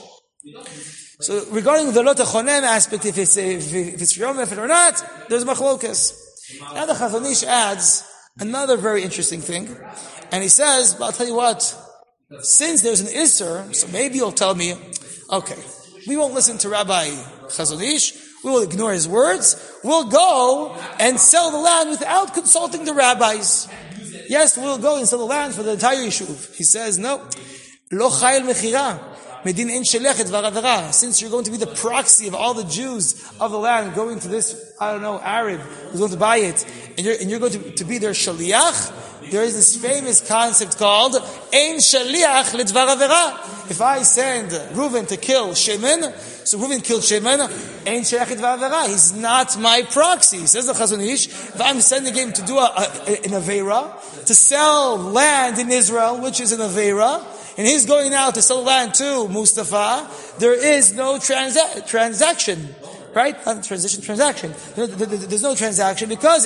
So regarding the Lot HaCholem aspect, if it's if it's Yom Efed or not, there's machlokas. Now the Chazon Ish adds another very interesting thing, and he says, but I'll tell you what, since there's an Isser, so maybe you'll tell me, okay, we won't listen to Rabbi Chazon Ish, we will ignore his words, we'll go and sell the land without consulting the rabbis. Yes, we'll go and sell the land for the entire Yishuv. He says, no, lo chayil mechira. Since you're going to be the proxy of all the Jews of the land going to this, I don't know, Arab who's going to buy it, and you're, and you're going to, to be their shaliach, there is this famous concept called Ein Shaliach Lidvar Avera. If I send Reuven to kill Shimon, so Reuven killed Shimon, Ein Shaliach Lidvar Avera. He's not my proxy. Says the Chazon Ish, if I'm sending him to do a, a, an Avera, to sell land in Israel, which is an Avera, and he's going now to sell land to Mustafa, there is no transa- transaction. Right? Not transition, transaction. There's no transaction because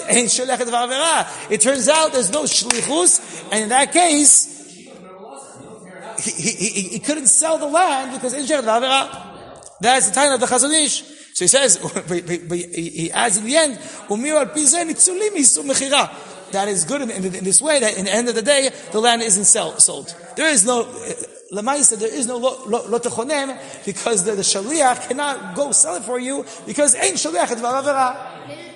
it turns out there's no shlichus, and in that case, he, he, he, he couldn't sell the land because that's the time of the Chazon Ish. So he says, he adds in the end, that is good in, in, in this way, that in the end of the day, the land isn't sell, sold. There is no, Lamaisa, there is no Lot HaCholem, because the, the Shaliach cannot go sell it for you, because ain't Shaliach et Varavera.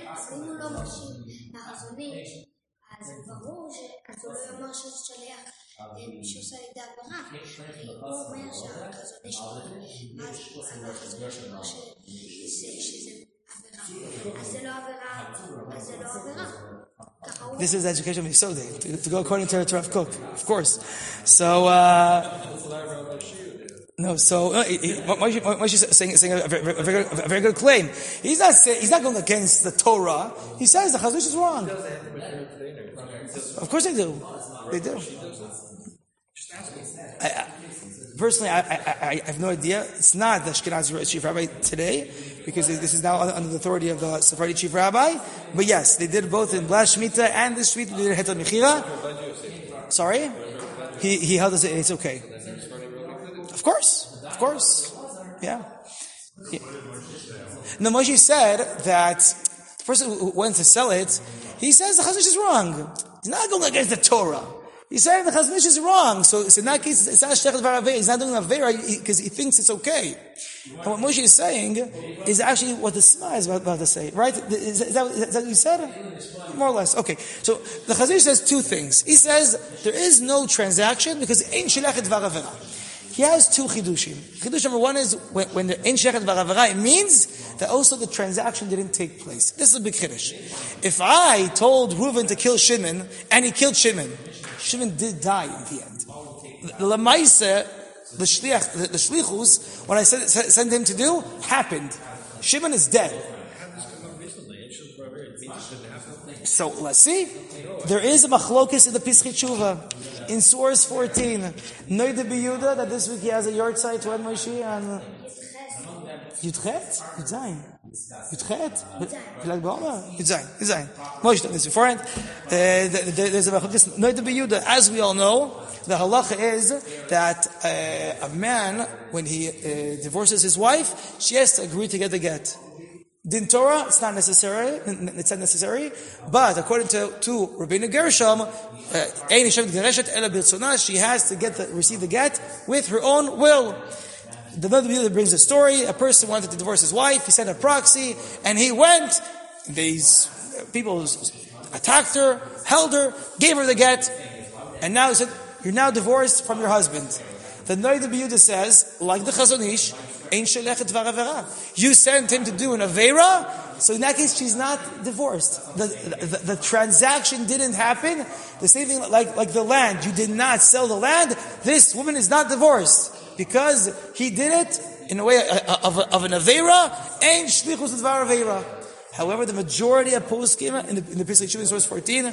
This is education of Yisodei, to, to go according to, to Rav Kook, of course. So, uh, no, so, uh, Moshe saying, saying a, very, a, very, a very good claim. He's not saying, he's not going against the Torah. He says the Chazon Ish is wrong. Of course they do. They do. I, I, personally, I, I, I have no idea. It's not the Ashkenazi chief rabbi today, because this is now under the authority of the Sephardi chief rabbi. But yes, they did both in Blash Shemitah and this Shemitah. They did Heter Mechira. Sorry? He, he held us, it's okay. course. Yeah. yeah. No, Moshe said that the person who went to sell it, he says the Chazon Ish is wrong. He's not going against the Torah. He's saying the Chazon Ish is wrong. So, so in that case, it's not Shechet Dvar Avera. He's not doing Avera because he thinks it's okay. And what Moshe is saying is actually what the Sma is about, about to say. Right? Is, is, that, is that what you said? More or less. Okay. So the Chazon Ish says two things. He says there is no transaction because Ein Shechet Dvar Avera. He has two chidushim. Chidush number one is when, when the Ein Shechet Dvar Avera, it means that also the transaction didn't take place. This is a big chiddush. If I told Reuven to kill Shimon, and he killed Shimon, Shimon did die in the end. The Lamaise, the shliach, the, the shlichus, what I said, sent him to do, happened. Shimon is dead. So let's see. There is a machlokis in the Pischei Tshuva in source fourteen. Noide B'Yehuda that this week he has a yard site when Moshe on Yudchet, Yudzayin, Yudchet, Pilag B'Omer, Yudzayin, Yudzayin. Moshe done this beforehand. There's a machlokis Noide B'Yehuda. As we all know, the halacha is that uh, a man, when he uh, divorces his wife, she has to agree to get the get. Din Torah, it's not necessary. It's not necessary, but according to to Rabbeinu Gershom, Ein Isha Gereshet Ela B'Rtzona, she has to get the, receive the get with her own will. The Noda B'Yehuda brings a story. A person wanted to divorce his wife. He sent a proxy, and he went. These people attacked her, held her, gave her the get, and now he said, "You're now divorced from your husband." The Noda B'Yehuda says, like the Chazon Ish, Ein Shechet Dvar Avera. You sent him to do an Avera, so in that case, she's not divorced. The, the, the transaction didn't happen. The same thing like, like the land. You did not sell the land. This woman is not divorced because he did it in a way of, of, of an Avera. Ein Shlichus Dvar Avera. However, the majority of poskim in the, in the Pischei Tshuva in source fourteen,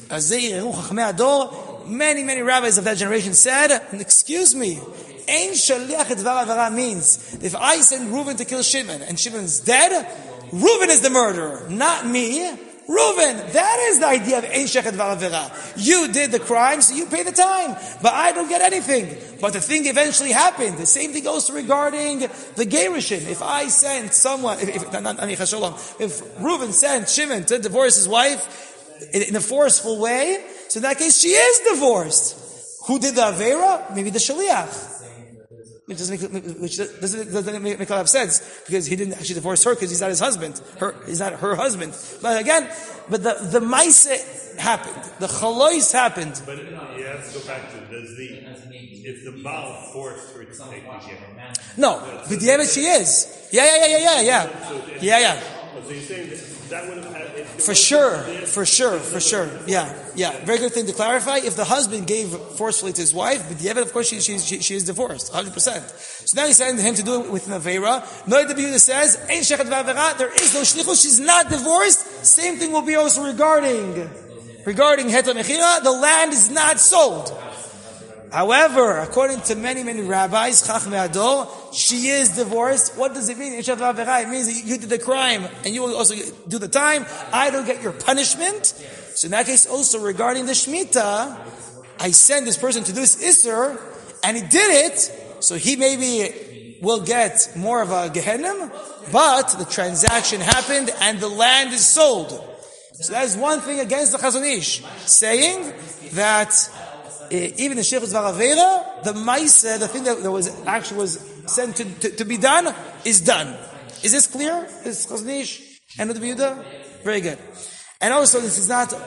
many, many rabbis of that generation said, and excuse me, Ein Shaliach Dvar Avera means if I send Reuven to kill Shimon and Shimon's dead, Reuven is the murderer, not me. Reuven, that is the idea of Ein Shechet Dvar Avera. You did the crime, so you pay the time, but I don't get anything. But the thing eventually happened. The same thing goes regarding the Gerushin. If I sent someone, if, if, not, not, if Reuven sent Shimon to divorce his wife in, in a forceful way, so in that case she is divorced. Who did the Avera? Maybe the Shaliach. Which doesn't make, which doesn't, doesn't make, make a lot of sense because he didn't actually divorce her because he's not his husband. Her, he's not her husband. But again, but the the Maise happened. The Chalois happened. But you have to go back to does the if the Baal forced her to take the gift? No, but the Emet she is. Yeah, yeah, yeah, yeah, yeah, yeah, yeah. So you're saying that, that would have had for sure, for sure, for sure. Yeah, yeah. Very good thing to clarify. If the husband gave forcefully to his wife, but the Emet, of course, she she she, she is divorced, one hundred percent. So now he's sending him to do it with an Avera. Noda B'Yehuda says, Ein Shechet Dvar Avera, there is no shlichus, she's not divorced. Same thing will be also regarding, regarding Heter Mechira, the land is not sold. However, according to many, many rabbis, Chachmei Ador, she is divorced. What does it mean? It means that you did the crime and you will also do the time. I don't get your punishment. So in that case, also regarding the Shemitah, I send this person to do this Isser, and he did it, so he maybe will get more of a Gehenna, but the transaction happened and the land is sold. So that is one thing against the Chazon Ish, saying that even the Sheikh's Varavera, the Maise, the thing that, that was actually was sent to, to, to be done, is done. Is this clear? Is Chazon Ish and the B'Yehuda? Very good. And also, this is not.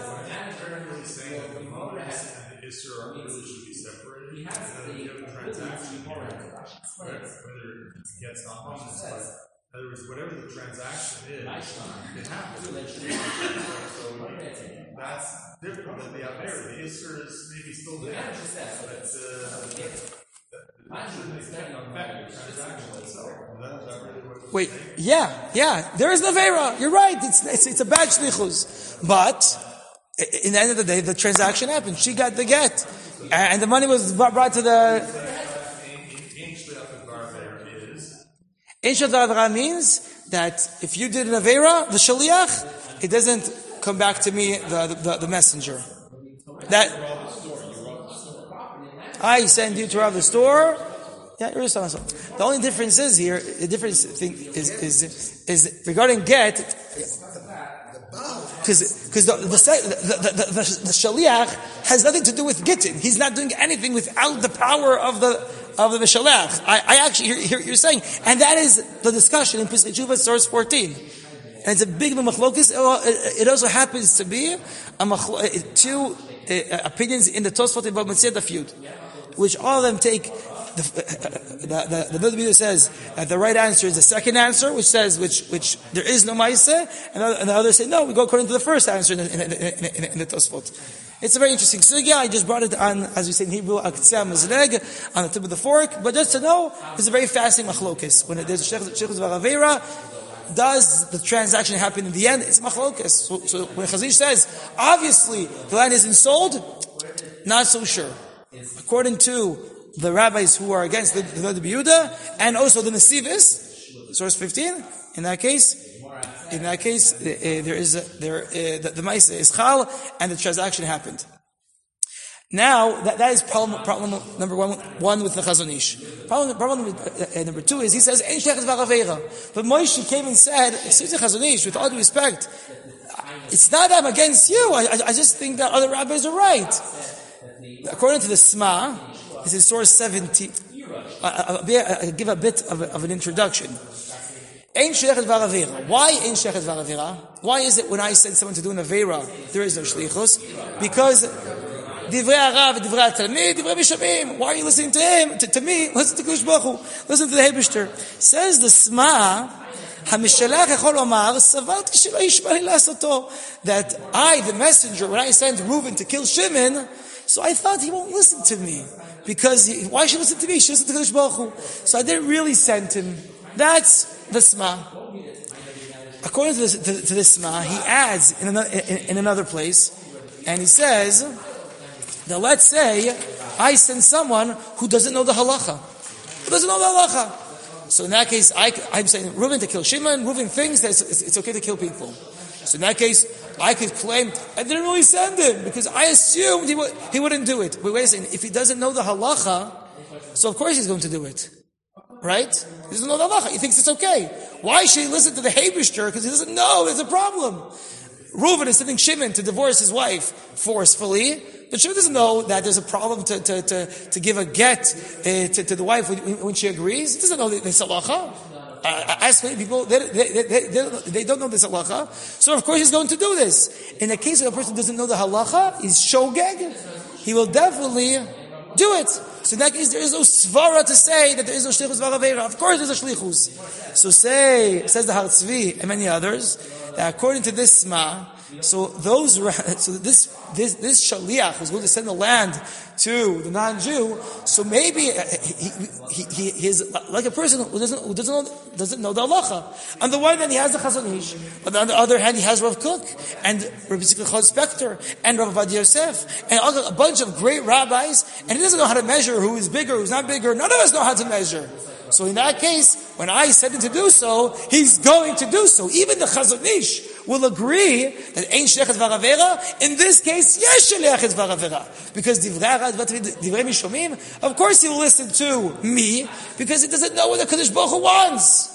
In other words, whatever the transaction is, it happens. So that's different than the Avera. The Isser is maybe still there, but uh, that shouldn't affect the transaction itself. Wait, yeah, yeah, there is an Avera. You're right. It's it's, it's a bad shlichus, but in the end of the day, the transaction happened. She got the get, and the money was brought to the. Ein Shechet Dvar Avera means that if you did an Avera, the Shaliach, it doesn't come back to me, the, the, the messenger. That I send you to rob the store, Yeah, you're responsible. The only difference is here, the difference thing is, is, is regarding get, because because the the, the, the, the, the shaliach has nothing to do with getting. He's not doing anything without the power of the of the shaliach. I, I actually hear, hear you're saying, and that is the discussion in Pesach Tshuva, source fourteen. And it's a big machlokes. It also happens to be a machlo, two uh, opinions in the Tosfot and Bava Metzia feud, which all of them take. The the, the, the video says that the right answer is the second answer, which says which which there is no ma'aseh, and, and the others say no, we go according to the first answer in the, in, in, in, in the Tosfot. It's a very interesting. So yeah, I just brought it on, as we say in Hebrew, aktseh mazreg, on the tip of the fork. But just to know, it's a very fascinating machlokes. When there's a sheikhus v'aravera, does the transaction happen in the end? It's machlokes. So, so when Chazon Ish says, obviously the land isn't sold, not so sure. According to the rabbis who are against the the Yehuda, and also the Nesivis, source fifteen. In that case, in that case, uh, there is a, there uh, the, the Maisa is Chal, and the transaction happened. Now that that is problem problem number one one with the Chazon Ish. Problem problem number, uh, number two is he says Ein Shechet V'Aravera. But Moshe came and said, excuse me, Chazon Ish, with all due respect, it's not that I'm against you. I, I, I just think that other rabbis are right. According to the Sma, this is source seventy. I'll, I'll give a bit of, a, of an introduction. Ein shechet v'aravera. Why ein shechet v'aravera? Why is it when I send someone to do an avera, there is no shlichus? Because divrei harav, divrei talmid, divrei mishamim. Why are you listening to him? To, to me, listen to Kodesh Baruch Hu. Listen to the Hebishter. Says the Sma, HaMishalach echol omar, savarti shelo yishma li lasoto. That I, the messenger, when I sent Reuben to kill Shimon, so I thought he won't listen to me. Because he, why should he listen to me? He should listen to Kodesh Baruch Hu. So I didn't really send him. That's the Sma. According to this, to, to this Sma, he adds in another, in, in another place, and he says that let's say I send someone who doesn't know the halacha. Who doesn't know the halacha. So in that case, I, I'm saying Reuben to kill Shimon. Reuben thinks that it's, it's okay to kill people. So in that case, I could claim I didn't really send him because I assumed he would, he wouldn't do it. But wait a second, if he doesn't know the halacha, so of course he's going to do it. Right? He doesn't know the halacha. He thinks it's okay. Why should he listen to the Hebishter? Because he doesn't know there's a problem. Reuben is sending Shimon to divorce his wife forcefully, but Shimon doesn't know that there's a problem to to to, to give a get uh, to, to the wife when, when she agrees. He doesn't know there's halacha. Uh, ask many people, they, they, they, they, they don't know this halacha. So of course he's going to do this. In the case of a person who doesn't know the halacha, he's shogeg, he will definitely do it. So in that case, there is no svara to say that there is no shlichus v'aravera. Of course there's a shlichus. So say, says the Har Tzvi and many others, that according to this Sma, so those, so this, this, this shaliach who's going to send the land to the non-Jew, so maybe he, he, he, he is like a person who doesn't, who doesn't know, doesn't know the halacha. On the one hand, he has the Chazon Ish, but on the other hand, he has Rav Kook, and Rabbi Yitzchak Spector, and Rav Avad Yosef, and a bunch of great rabbis, and he doesn't know how to measure who is bigger, who's not bigger. None of us know how to measure. So in that case, when I said him to do so, he's going to do so. Even the Chazon Ish will agree that Ein Shechet V'Aravera, in this case, yes, Shechet V'Aravera. Because Divrei Arad, Divrei Mishomim, of course he will listen to me, because he doesn't know what the Kodesh Baruch Hu wants.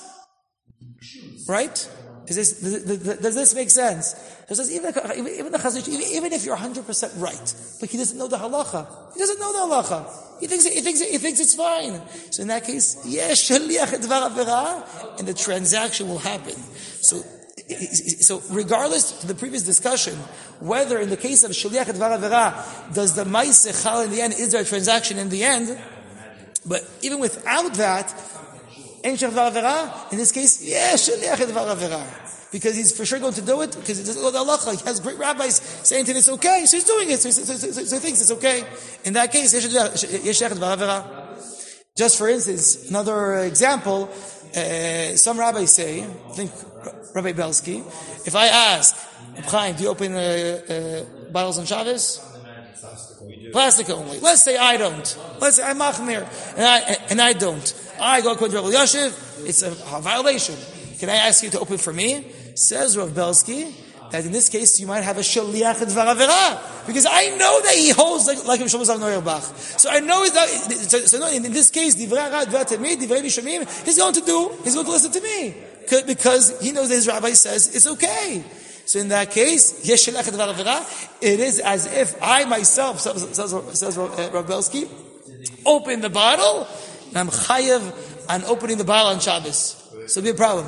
Right? Does this, does this make sense? Says, even, even the Chazon Ish, even, even if you're one hundred percent right, but he doesn't know the halacha. He doesn't know the halacha. He thinks, he thinks, he thinks it's fine. So in that case, yes, shaliach et dvar avera, and the transaction will happen. So, so regardless to the previous discussion, whether in the case of shaliach et dvar avera, does the ma'aseh chal in the end, is there a transaction in the end? But even without that, ein shaliach dvar avera, in this case, yes, shaliach et dvar avera. Because he's for sure going to do it, because he doesn't know the halacha. He has great rabbis saying to him, it's okay, so he's doing it, so he, so, so, so, so he thinks it's okay. In that case, just for instance, another example, uh, some rabbis say, I think Rabbi Belsky, if I ask, Chaim, do you open uh, uh, bottles on Shabbos? Plastic only. Let's say I don't. Let's say I'm machmir, and I, and I don't. I go according to Rabbi Yashiv, it's a, a violation. Can I ask you to open for me? Says Rav Belsky, that in this case you might have a shaliach dvar avera, because I know that he holds like like Shlomo Zalman Auerbach. So I know he's not, so, so no, in, in this case, divrei hara dvar tamid, divrei nishomim, he's going to do, he's going to listen to me because he knows that his rabbi says it's okay. So in that case, yesh shaliach dvar avera, it is as if I myself, says, says Rav Belsky, open the bottle and I'm chayev on opening the bottle on Shabbos. So it'll be a problem.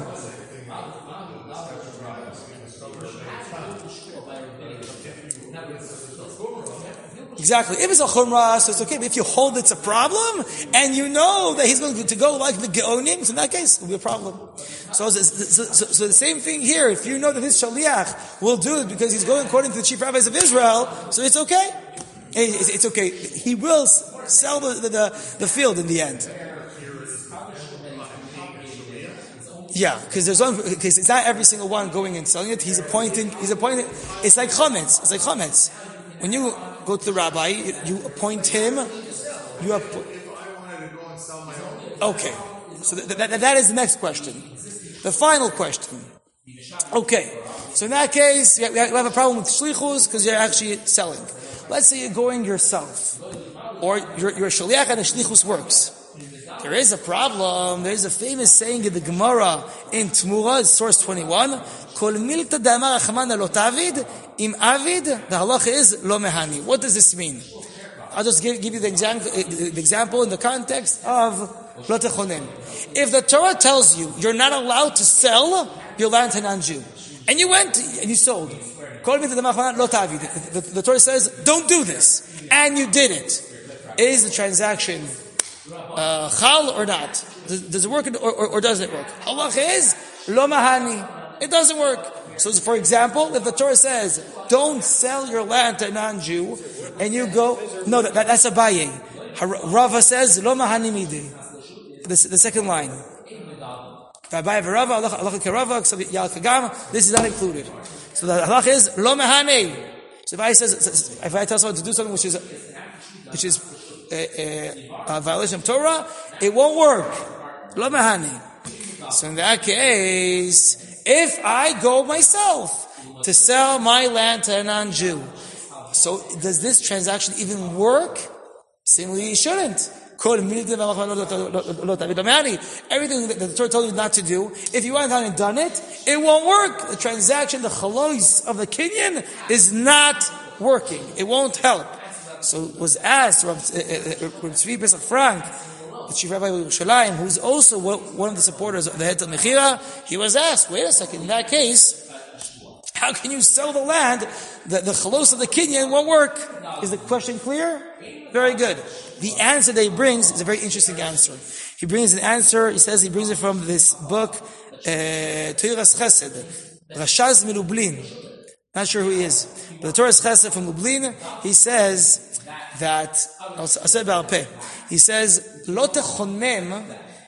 Exactly. If it's a chumrah, so it's okay. But if you hold it's a problem, and you know that he's going to go like the geonim, so in that case, it'll be a problem. So, so, so, so the same thing here. If you know that his shaliach will do it because he's going according to the chief rabbis of Israel, so it's okay. It's, it's okay. He will sell the, the, the, the field in the end. Yeah, because there's one. Because it's not every single one going and selling it. He's appointing. He's appointing. It's like chametz. It's like chametz. When you go to the rabbi, you appoint him. You appoint. If I wanted to go and sell my own. Okay, so that, that, that is the next question, the final question. Okay, so in that case, you have a problem with shlichus because you're actually selling. Let's say you're going yourself, or you're, you're a shaliach and the shlichus works. There is a problem. There is a famous saying in the Gemara in Tmura, source twenty-one. Kol milta da'amar achmana lo tavid, im avid, the halacha is lo mehani. What does this mean? I'll just give, give you the example, the example in the context of lo techonem. If the Torah tells you you're not allowed to sell your land to a non-Jew, and you went and you sold, kol milta da'amar achmana lo tavid. The, the Torah says, don't do this. And you did it. Is the transaction Uh, chal or not? Does, does it work or, or, or does it work? Halach is lo mahani. It doesn't work. So, for example, if the Torah says don't sell your land to a non-Jew, and you go, no, that, that's Abaye. Rava says lo mahani midi. The, the second line. This is not included. So the halach is lo mahani. So if I says if I tell someone to do something which is which is A, a, a violation of Torah, it won't work. Lo mahani. So in that case, if I go myself to sell my land to a non-Jew, so does this transaction even work? Seemingly it shouldn't. Everything that the Torah told you not to do, if you went down and done it, it won't work. The transaction, the chalos of the kinyan is not working. It won't help. So it was asked, Rav Tzvi Pesach Frank, the chief rabbi of Yerushalayim, who's also one of the supporters of the Het Mechira, he was asked, wait a second, in that case, how can you sell the land? The, the chalos of the kinyan won't work. Is the question clear? Very good. The answer that he brings is a very interesting answer. He brings an answer, he says he brings it from this book, uh, Toras Chesed, Rashaz Milublin. Not sure who he is. But the Toras Chesed from Lublin, he says that, I'll say about Peh. He says, Lo techonem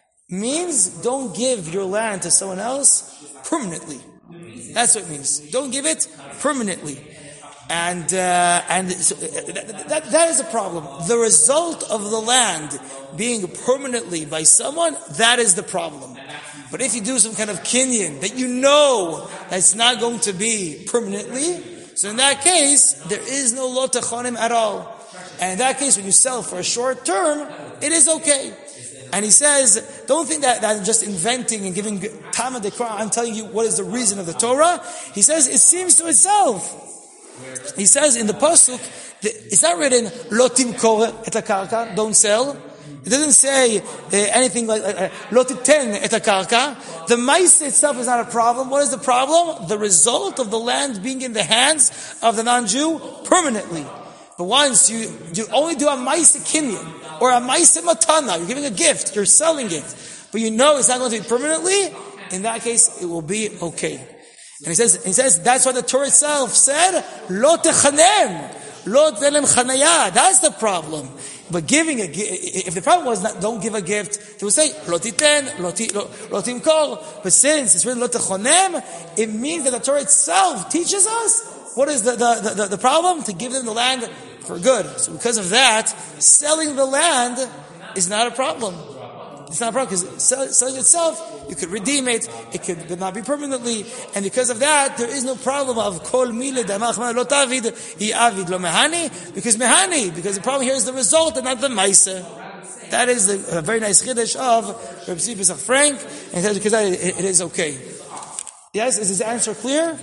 means don't give your land to someone else permanently. That's what it means. Don't give it permanently. And, uh, and so that, that, that is a problem. The result of the land being permanently by someone, that is the problem. But if you do some kind of kinyan that you know that's not going to be permanently, so in that case, there is no lo techonim at all. And in that case, when you sell for a short term, it is okay. And he says, don't think that, that I'm just inventing and giving Tama Dekra, I'm telling you what is the reason of the Torah. He says, it seems to itself. He says in the Pasuk, it's not written, Lo timkor et hakarka, don't sell. It doesn't say uh, anything like, uh, Lo titen et hakarka. The Maisa itself is not a problem. What is the problem? The result of the land being in the hands of the non-Jew permanently. But once you, you only do a Maisa kinyan, or a Maisa matana, you're giving a gift, you're selling it, but you know it's not going to be permanently, in that case, it will be okay. And he says, he says, that's why the Torah itself said, Lo techanem, Lo telem chanaya. That's the problem. But giving a gift, if the problem was not, don't give a gift, they would say, Lo titen, Lo timkor. But since it's written Lo techonem, it means that the Torah itself teaches us what is the, the, the, the problem? To give them the land for good. So because of that, selling the land is not a problem. it's not a problem because sell, selling itself, you could redeem it, it could not be permanently, and because of that, there is no problem of kol mile damach lo tavid I avid lo mehani, because mehani, because the problem here is the result and not the maisa. That is the, a very nice chiddush of Reb Tzvi Pesach Frank, and because it, it is okay. Yes, is his answer clear?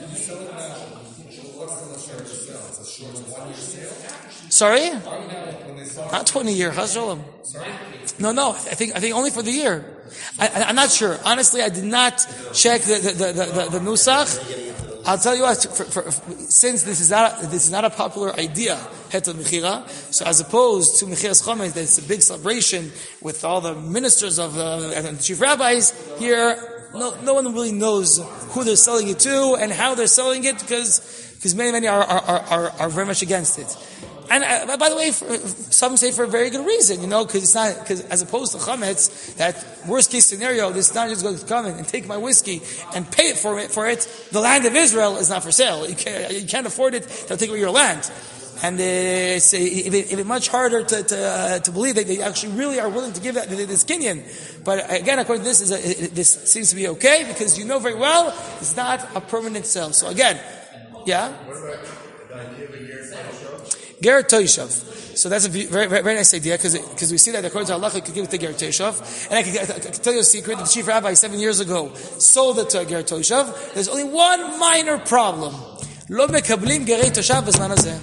Sorry? Not twenty year, Chas Shalom. No, no, I think, I think only for the year. I, I, I'm not sure. Honestly, I did not check the, the, the, the, the nusach. I'll tell you what, for, for, since this is not, this is not a popular idea, Hetel Mechira, so as opposed to Mechiras Chometz, that's a big celebration with all the ministers of the, and the chief rabbis, here, no, no one really knows who they're selling it to and how they're selling it, because, because many, many are, are, are, are very much against it. And uh, by the way, for, some say for a very good reason, you know, because it's not, because as opposed to chametz, that worst case scenario, this non is going to come in and take my whiskey and pay it for it. For it, the land of Israel is not for sale. You can't, you can't afford it. They'll take away your land. And uh, it's, it's, it's much harder to to, uh, to believe that they actually really are willing to give that this kinyan. But again, according to this, is a, this seems to be okay because you know very well it's not a permanent sale. So again, yeah. What about the idea of a Ger Toishav? Ger Toishav. So that's a very, very, very nice idea because because we see that according to Allah, you could give it to Ger Toishav. And I can, I can tell you a secret: the chief rabbi seven years ago sold it to a Ger Toishav. There's only one minor problem: lo mekablim Gerei Toshav b'zman hazeh.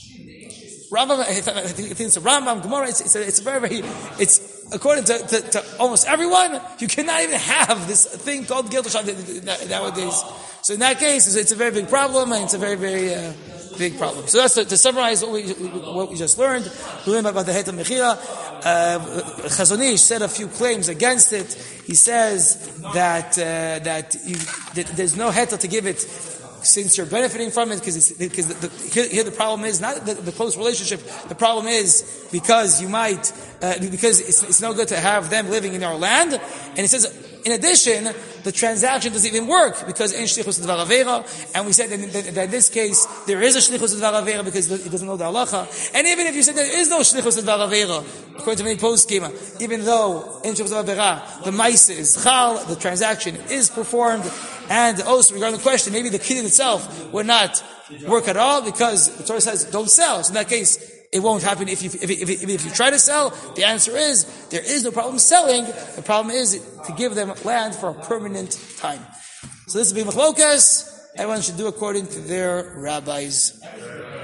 Rambam, I think it's a Rambam, Gemara, it's, it's, a, it's a very, very, it's, according to, to, to almost everyone, you cannot even have this thing called Ger Toishav nowadays. So in that case, it's, it's a very big problem, and it's a very, very, uh, big problem. So that's to, to summarize what we, what we just learned. We learned about the Hetel Mechira. Uh, Chazon Ish said a few claims against it. He says that, uh, that, you, that there's no Hetel to give it since you're benefiting from it, because it's, because the, the, here, here the problem is not the, the close relationship. The problem is because you might, uh, because it's, it's no good to have them living in our land. And it says, in addition, the transaction doesn't even work because in shlichus dvar avera, and we said that, that, that in this case there is a shlichus dvar avera because it doesn't know the halacha. And even if you said there is no shlichus dvar avera, according to many post schema, even though in shlichus dvar avera the ma'aseh is chal, the transaction is performed, and also regarding the question, maybe the kinyan itself would not work at all because the Torah says don't sell. So in that case, it won't happen if you if, if, if, if you try to sell. The answer is there is no problem selling. The problem is to give them land for a permanent time. So this is being machlokas. Everyone should do according to their rabbis.